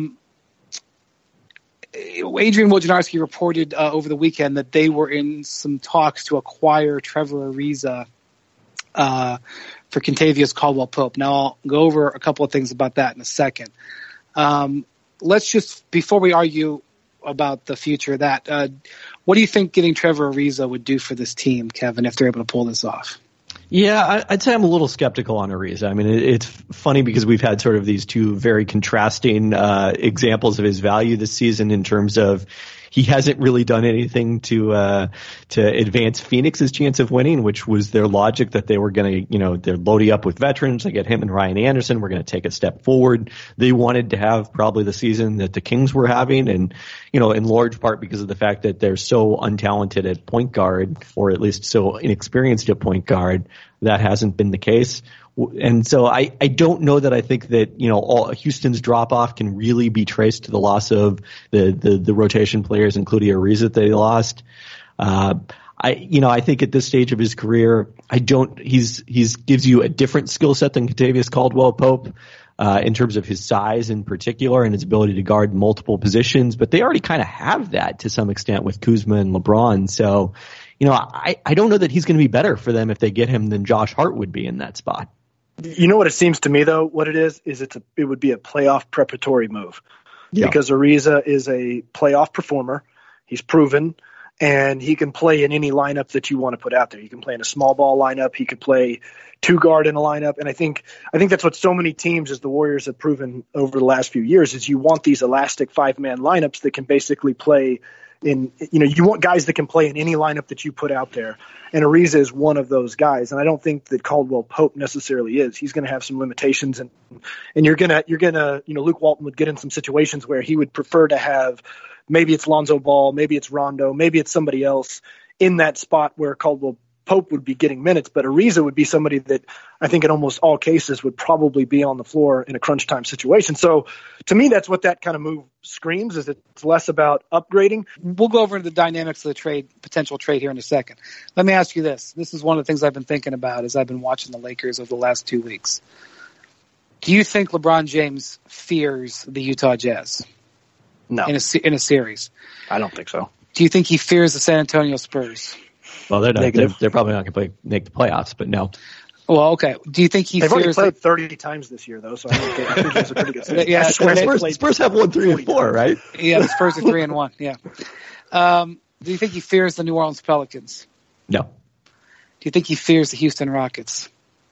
Adrian Wojnarowski reported over the weekend that they were in some talks to acquire Trevor Ariza for Kentavious Caldwell-Pope. Now, I'll go over a couple of things about that in a second. Let's just, before we argue about the future of that, what do you think getting Trevor Ariza would do for this team, Kevin, if they're able to pull this off? Yeah, I'd say I'm a little skeptical on Ariza. I mean, it's funny because we've had sort of these 2 very contrasting examples of his value this season in terms of he hasn't really done anything to advance Phoenix's chance of winning, which was their logic that they were going to, they're loading up with veterans. They get him and Ryan Anderson. We're going to take a step forward. They wanted to have probably the season that the Kings were having, and in large part because of the fact that they're so untalented at point guard, or at least so inexperienced at point guard. That hasn't been the case. And so I don't know that I think that, all Houston's drop off can really be traced to the loss of the rotation players, including Ariza, that they lost. I think at this stage of his career, he's gives you a different skill set than Kentavious Caldwell-Pope, in terms of his size in particular and his ability to guard multiple positions, but they already kind of have that to some extent with Kuzma and LeBron. So, I don't know that he's going to be better for them if they get him than Josh Hart would be in that spot. You know what it seems to me, though, what it is it would be a playoff preparatory move. Yeah. Because Ariza is a playoff performer. He's proven, and he can play in any lineup that you want to put out there. He can play in a small ball lineup. He could play 2 guard in a lineup. And I think that's what so many teams, as the Warriors have proven over the last few years, is you want these elastic 5-man lineups that can basically play in, you want guys that can play in any lineup that you put out there. And Ariza is one of those guys. And I don't think that Caldwell-Pope necessarily is. He's going to have some limitations, and you're going to, Luke Walton would get in some situations where he would prefer to have, maybe it's Lonzo Ball, maybe it's Rondo, maybe it's somebody else in that spot where Caldwell-Pope would be getting minutes, but Ariza would be somebody that I think in almost all cases would probably be on the floor in a crunch time situation. So to me, that's what that kind of move screams, is it's less about upgrading. We'll go over the dynamics of the potential trade here in a second. Let me ask you this. This is one of the things I've been thinking about as I've been watching the Lakers over the last 2 weeks. Do you think LeBron James fears the Utah Jazz? No. In a series? I don't think so. Do you think he fears the San Antonio Spurs? Well, they're probably not going to make the playoffs, but no. Well, okay. Do you think he They've fears? They've already played 30 times this year, though, so I think it's a pretty good season. Yeah, Spurs have won 3 and 4, right? Yeah, the Spurs are 3 and 1. Yeah. Do you think he fears the New Orleans Pelicans? No. Do you think he fears the Houston Rockets?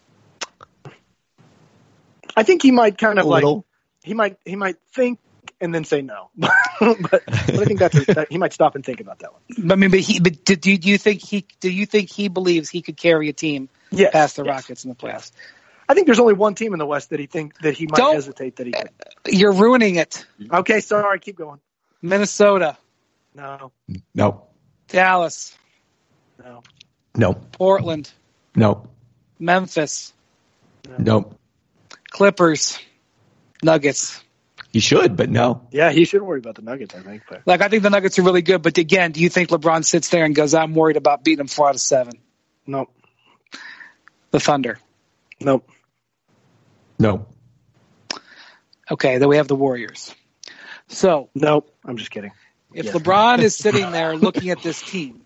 I think he might kind of little. He might think and then say no, but I think he might stop and think about that one. Do you think he believes he could carry a team past the Rockets in the playoffs? I think there's only one team in the West that he might hesitate that he could. You're ruining it. Okay, sorry. Keep going. Minnesota. No. Dallas. No. Portland. No. Memphis. No. Clippers. Nuggets. He should, but no. Yeah, he shouldn't worry about the Nuggets, I think. But. I think the Nuggets are really good, but again, do you think LeBron sits there and goes, I'm worried about beating them 4 out of 7? No. The Thunder. Nope. No. Okay, then we have the Warriors. So Nope, I'm just kidding. if LeBron is sitting there looking at this team,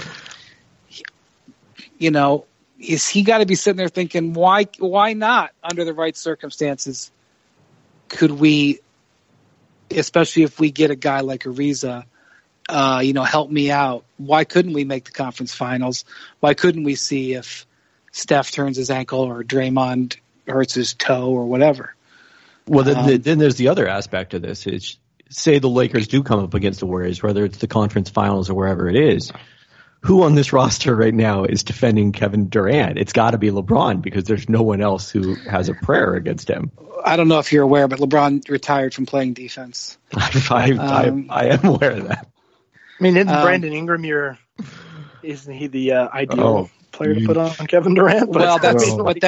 is he got to be sitting there thinking, why not, under the right circumstances, could we, especially if we get a guy like Ariza, help me out, why couldn't we make the conference finals? Why couldn't we see if Steph turns his ankle or Draymond hurts his toe or whatever? Well, then there's the other aspect of this is, say the Lakers do come up against the Warriors, whether it's the conference finals or wherever it is. Who on this roster right now is defending Kevin Durant? It's got to be LeBron, because there's no one else who has a prayer against him. I don't know if you're aware, but LeBron retired from playing defense. I am aware of that. I mean, isn't Brandon Ingram isn't he the ideal player to put on Kevin Durant? Well, the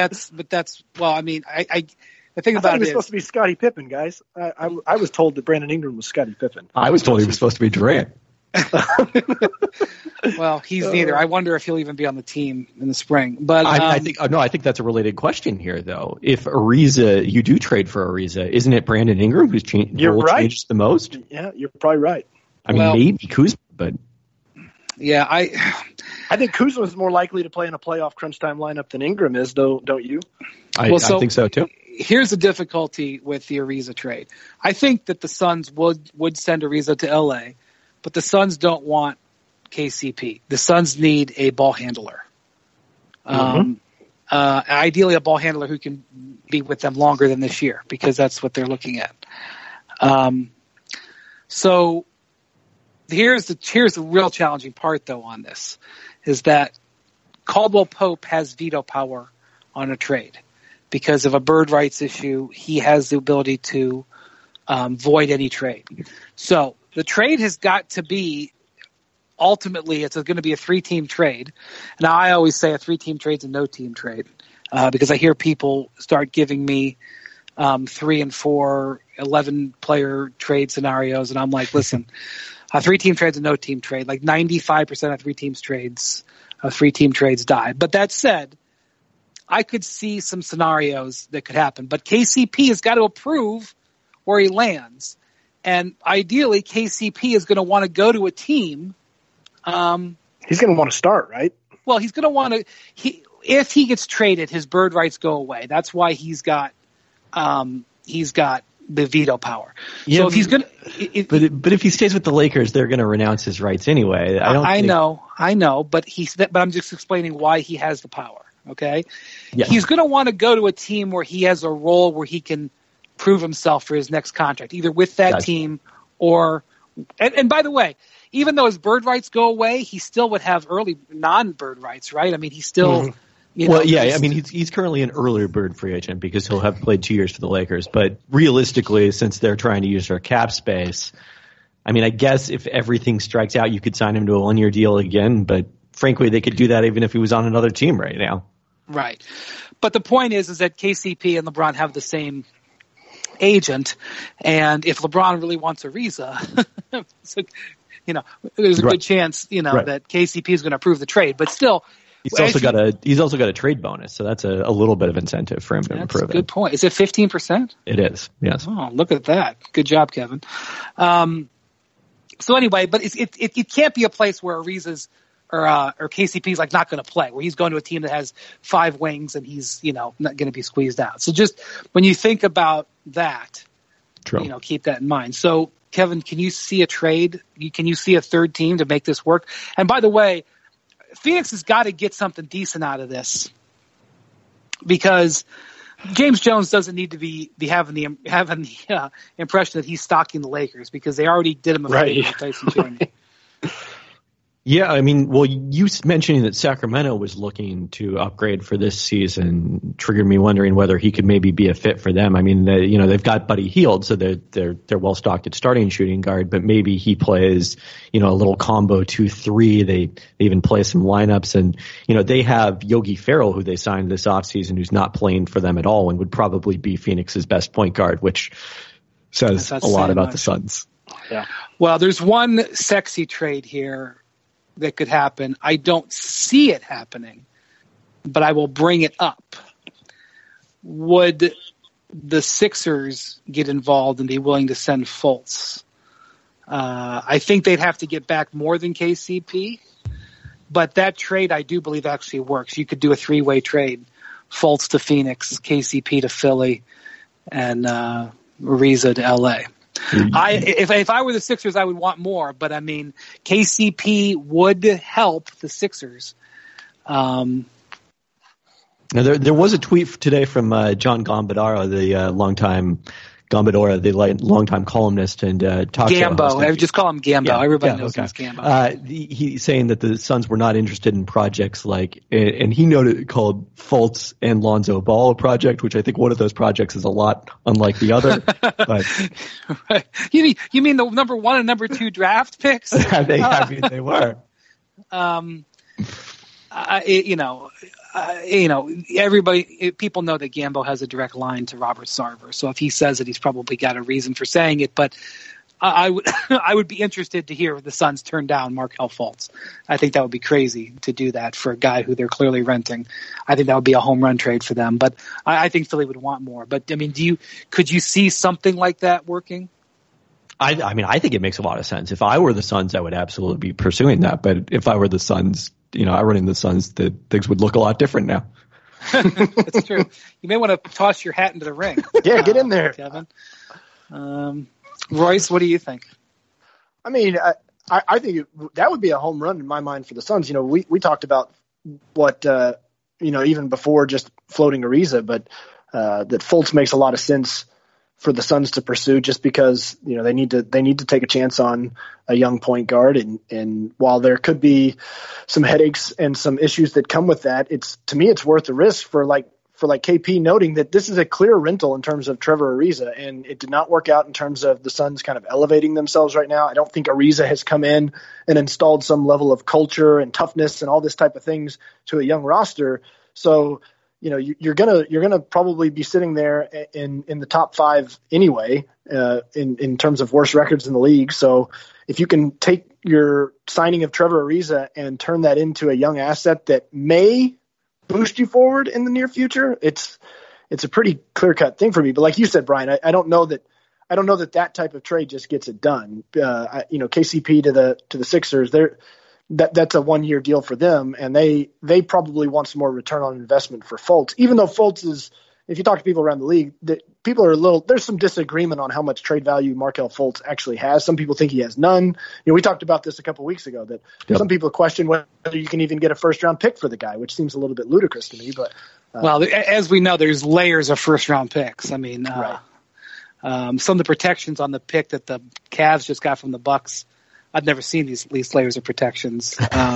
thing about it is, supposed to be Scottie Pippen, guys. I was told that Brandon Ingram was Scottie Pippen. I was told he was supposed to be Durant. Well, he's neither. I wonder if he'll even be on the team in the spring. But I think that's a related question here, though. If you do trade for Ariza, isn't it Brandon Ingram who's changed the most? Yeah, you're probably right. I mean, maybe Kuzma, but yeah, I think Kuzma is more likely to play in a playoff crunch time lineup than Ingram is, though. Don't you? I think so too. Here's the difficulty with the Ariza trade. I think that the Suns would send Ariza to LA, but the Suns don't want KCP. The Suns need a ball handler. Ideally, a ball handler who can be with them longer than this year, because that's what they're looking at. So here's the real challenging part, though, on this, is that Caldwell Pope has veto power on a trade. Because of a bird rights issue, he has the ability to void any trade. So the trade has got to be, ultimately, it's going to be a 3-team trade. Now, I always say a 3-team trade is a no-team trade, because I hear people start giving me 3 and 4, 11-player trade scenarios, and I'm like, listen, a 3-team trade is a no-team trade. Like 95% of 3-team trades die. But that said, I could see some scenarios that could happen. But KCP has got to approve where he lands. And ideally, KCP is going to want to go to a team. He's going to want to start, right? Well, he's going to want to. If he gets traded, his bird rights go away. That's why he's got the veto power. Yeah, so if he's going to, but if he stays with the Lakers, they're going to renounce his rights anyway. I know, but I'm just explaining why he has the power. Okay, yeah. He's going to want to go to a team where he has a role where he can prove himself for his next contract, either with that team or. And by the way, even though his bird rights go away, he still would have early non-bird rights, right? I mean, he's still. I mean, he's currently an earlier bird free agent because he'll have played 2 years for the Lakers. But realistically, since they're trying to use their cap space, I mean, I guess if everything strikes out, you could sign him to a 1-year deal again. But frankly, they could do that even if he was on another team right now. Right. But the point is that KCP and LeBron have the same agent. And if LeBron really wants Ariza, there's a good chance, that KCP is going to approve the trade. But still, he's also got a trade bonus, so that's a little bit of incentive for him to improve it. That's a good point. Is it 15%? It is, yes. Oh, look at that. Good job, Kevin. So anyway, but it can't be a place where Ariza's or KCP's like not going to play, where he's going to a team that has 5 wings and he's, not going to be squeezed out. So just when you think about that, keep that in mind. So Kevin, can you see a trade? Can you see a third team to make this work? And by the way, Phoenix has got to get something decent out of this, because James Jones doesn't need to be having the impression that he's stalking the Lakers, because they already did him a favor with Tyson Chandler. Yeah, I mean, well, you mentioning that Sacramento was looking to upgrade for this season triggered me wondering whether he could maybe be a fit for them. I mean, they've got Buddy Hield, so they're well stocked at starting shooting guard, but maybe he plays, a little combo 2-3. They even play some lineups, and they have Yogi Ferrell, who they signed this offseason, who's not playing for them at all and would probably be Phoenix's best point guard, which says a lot about the Suns. Yeah. Well, there's one sexy trade here that could happen. I don't see it happening, but I will bring it up. Would the Sixers get involved and be willing to send Fultz. I think they'd have to get back more than KCP, but that trade I do believe actually works. You could do a 3-way trade: Fultz to Phoenix, KCP to Philly, and Ariza to LA. If I were the Sixers, I would want more, but I mean, KCP would help the Sixers. Now, there was a tweet today from John Gambadoro, the longtime columnist and talk show host. Gambo. I just call him Gambo. Yeah, Everybody knows him as Gambo. He's saying that the Suns were not interested in projects like, and he noted called Fultz and Lonzo Ball project, which I think one of those projects is a lot unlike the other. But right. You mean the number 1 and number 2 draft picks? They were. People know that Gambo has a direct line to Robert Sarver. So if he says it, he's probably got a reason for saying it. But I would be interested to hear if the Suns turn down Markelle Fultz. I think that would be crazy to do that for a guy who they're clearly renting. I think that would be a home run trade for them. But I think Philly would want more. But I mean, could you see something like that working? I mean, I think it makes a lot of sense. If I were the Suns, I would absolutely be pursuing that. But if I were the Suns, I run in the Suns, things would look a lot different now. That's true. You may want to toss your hat into the ring. Yeah, get in there, Kevin. Royce, what do you think? I mean, I think that would be a home run in my mind for the Suns. We talked about what even before just floating Ariza, but that Fultz makes a lot of sense for the Suns to pursue, just because they need to take a chance on a young point guard, and while there could be some headaches and some issues that come with that, to me it's worth the risk for KP noting that this is a clear rental in terms of Trevor Ariza, and it did not work out in terms of the Suns kind of elevating themselves right now. I don't think Ariza has come in and installed some level of culture and toughness and all this type of things to a young roster. So you're gonna probably be sitting there in the top 5 anyway, in terms of worst records in the league. So if you can take your signing of Trevor Ariza and turn that into a young asset that may boost you forward in the near future, it's a pretty clear cut thing for me. But like you said, Brian, I don't know that type of trade just gets it done. KCP to the Sixers, that's a 1-year deal for them, and they probably want some more return on investment for Fultz. Even though Fultz is, if you talk to people around the league, people are there's some disagreement on how much trade value Markelle Fultz actually has. Some people think he has none. We talked about this a couple of weeks ago, that some people question whether you can even get a first-round pick for the guy, which seems a little bit ludicrous to me. But well, as we know, there's layers of first-round picks. I mean, right. Some of the protections on the pick that the Cavs just got from the Bucks, I've never seen these layers of protections.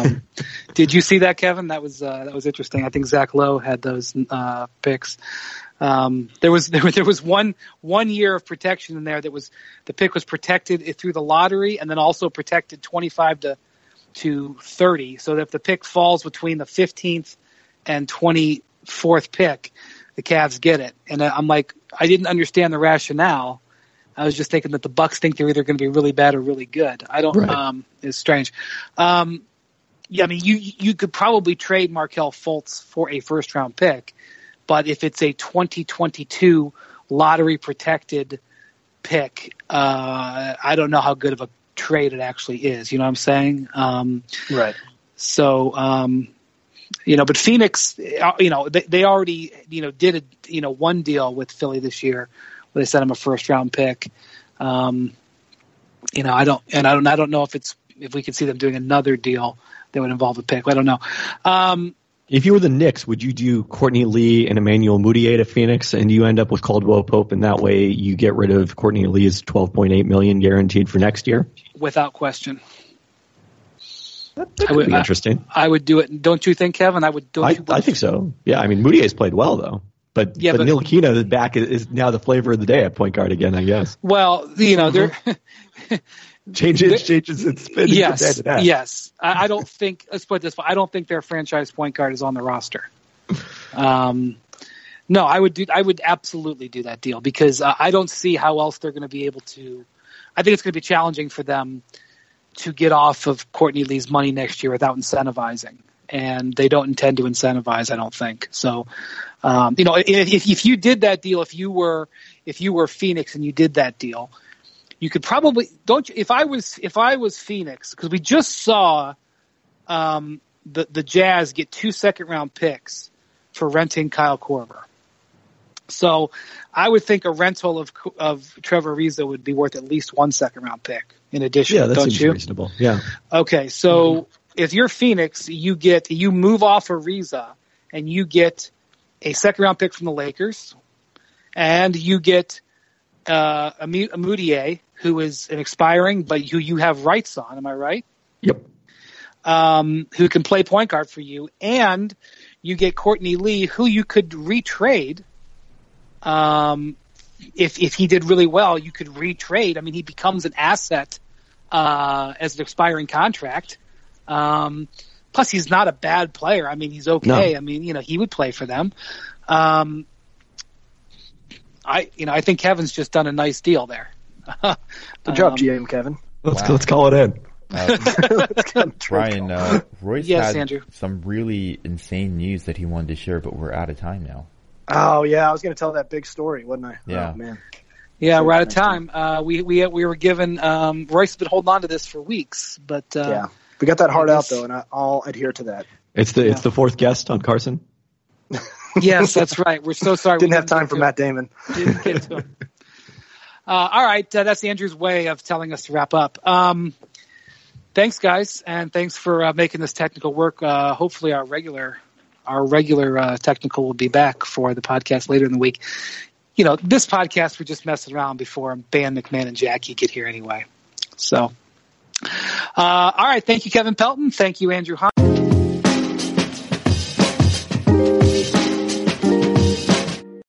Did you see that, Kevin? That was interesting. I think Zach Lowe had those picks. There was one year of protection in there that was, the pick was protected through the lottery, and then also protected 25 to 30. So that if the pick falls between the 15th and 24th pick, the Cavs get it. And I'm like, I didn't understand the rationale. I was just thinking that the Bucks think they're either going to be really bad or really good. I don't. Right. It's strange. I mean, you could probably trade Markelle Fultz for a first-round pick, but if it's a 2022 lottery protected pick, I don't know how good of a trade it actually is. You know what I'm saying? Right. So, but Phoenix, they already, did one deal with Philly this year. They sent him a first-round pick. I don't know if we could see them doing another deal that would involve a pick. I don't know. If you were the Knicks, would you do Courtney Lee and Emmanuel Mudiay to Phoenix, and you end up with Caldwell Pope, and that way you get rid of Courtney Lee's $12.8 million guaranteed for next year? Without question. That would be interesting. I would do it. Don't you think, Kevin? I think so. Yeah, I mean, Mudiay's played well though. But Ntilikina is back, is now the flavor of the day at point guard again, I guess. Well, they're changes and spin. Yes. I don't think. Let's put it this way: I don't think their franchise point guard is on the roster. No, I would absolutely do that deal, because I don't see how else they're going to be able to. I think it's going to be challenging for them to get off of Courtney Lee's money next year without incentivizing. and they don't intend to incentivize, I don't think. So, if you did that deal, if you were Phoenix and you did that deal, you could probably if I was Phoenix, because we just saw the Jazz get 2 second-round picks for renting Kyle Korver. So I would think a rental of Trevor Ariza would be worth at least 1 second-round pick in addition. Yeah, that don't seems you? reasonable. Yeah. Okay, so if you're Phoenix, you move off Ariza and you get a second-round pick from the Lakers, and you get Mudiay, who is an expiring, but who you have rights on. Am I right? Yep. Who can play point guard for you, and you get Courtney Lee, who you could retrade. If he did really well, you could retrade. I mean, he becomes an asset as an expiring contract. Plus, he's not a bad player. I mean, he's okay. No. I mean, he would play for them. I think Kevin's just done a nice deal there. Good job, GM Kevin. Let's call it in. Brian, Royce had Andrew. some really insane news that he wanted to share, but we're out of time now. Oh yeah, I was going to tell that big story, wasn't I? Yeah, oh, man. Yeah, we're out of time. We were given. Royce has been holding on to this for weeks, but yeah, we got that hard out though, and I'll adhere to that. It's the fourth guest on Carson. Yes, that's right. We're so sorry. Didn't have time for Matt Damon. Didn't get to him. All right, that's Andrew's way of telling us to wrap up. Thanks, guys, and thanks for making this technical work. Hopefully, our regular technical will be back for the podcast later in the week. This podcast we're just messing around before Ban McMahon and Jackie get here anyway. So, all right, thank you, Kevin Pelton. Thank you, Andrew Hunt.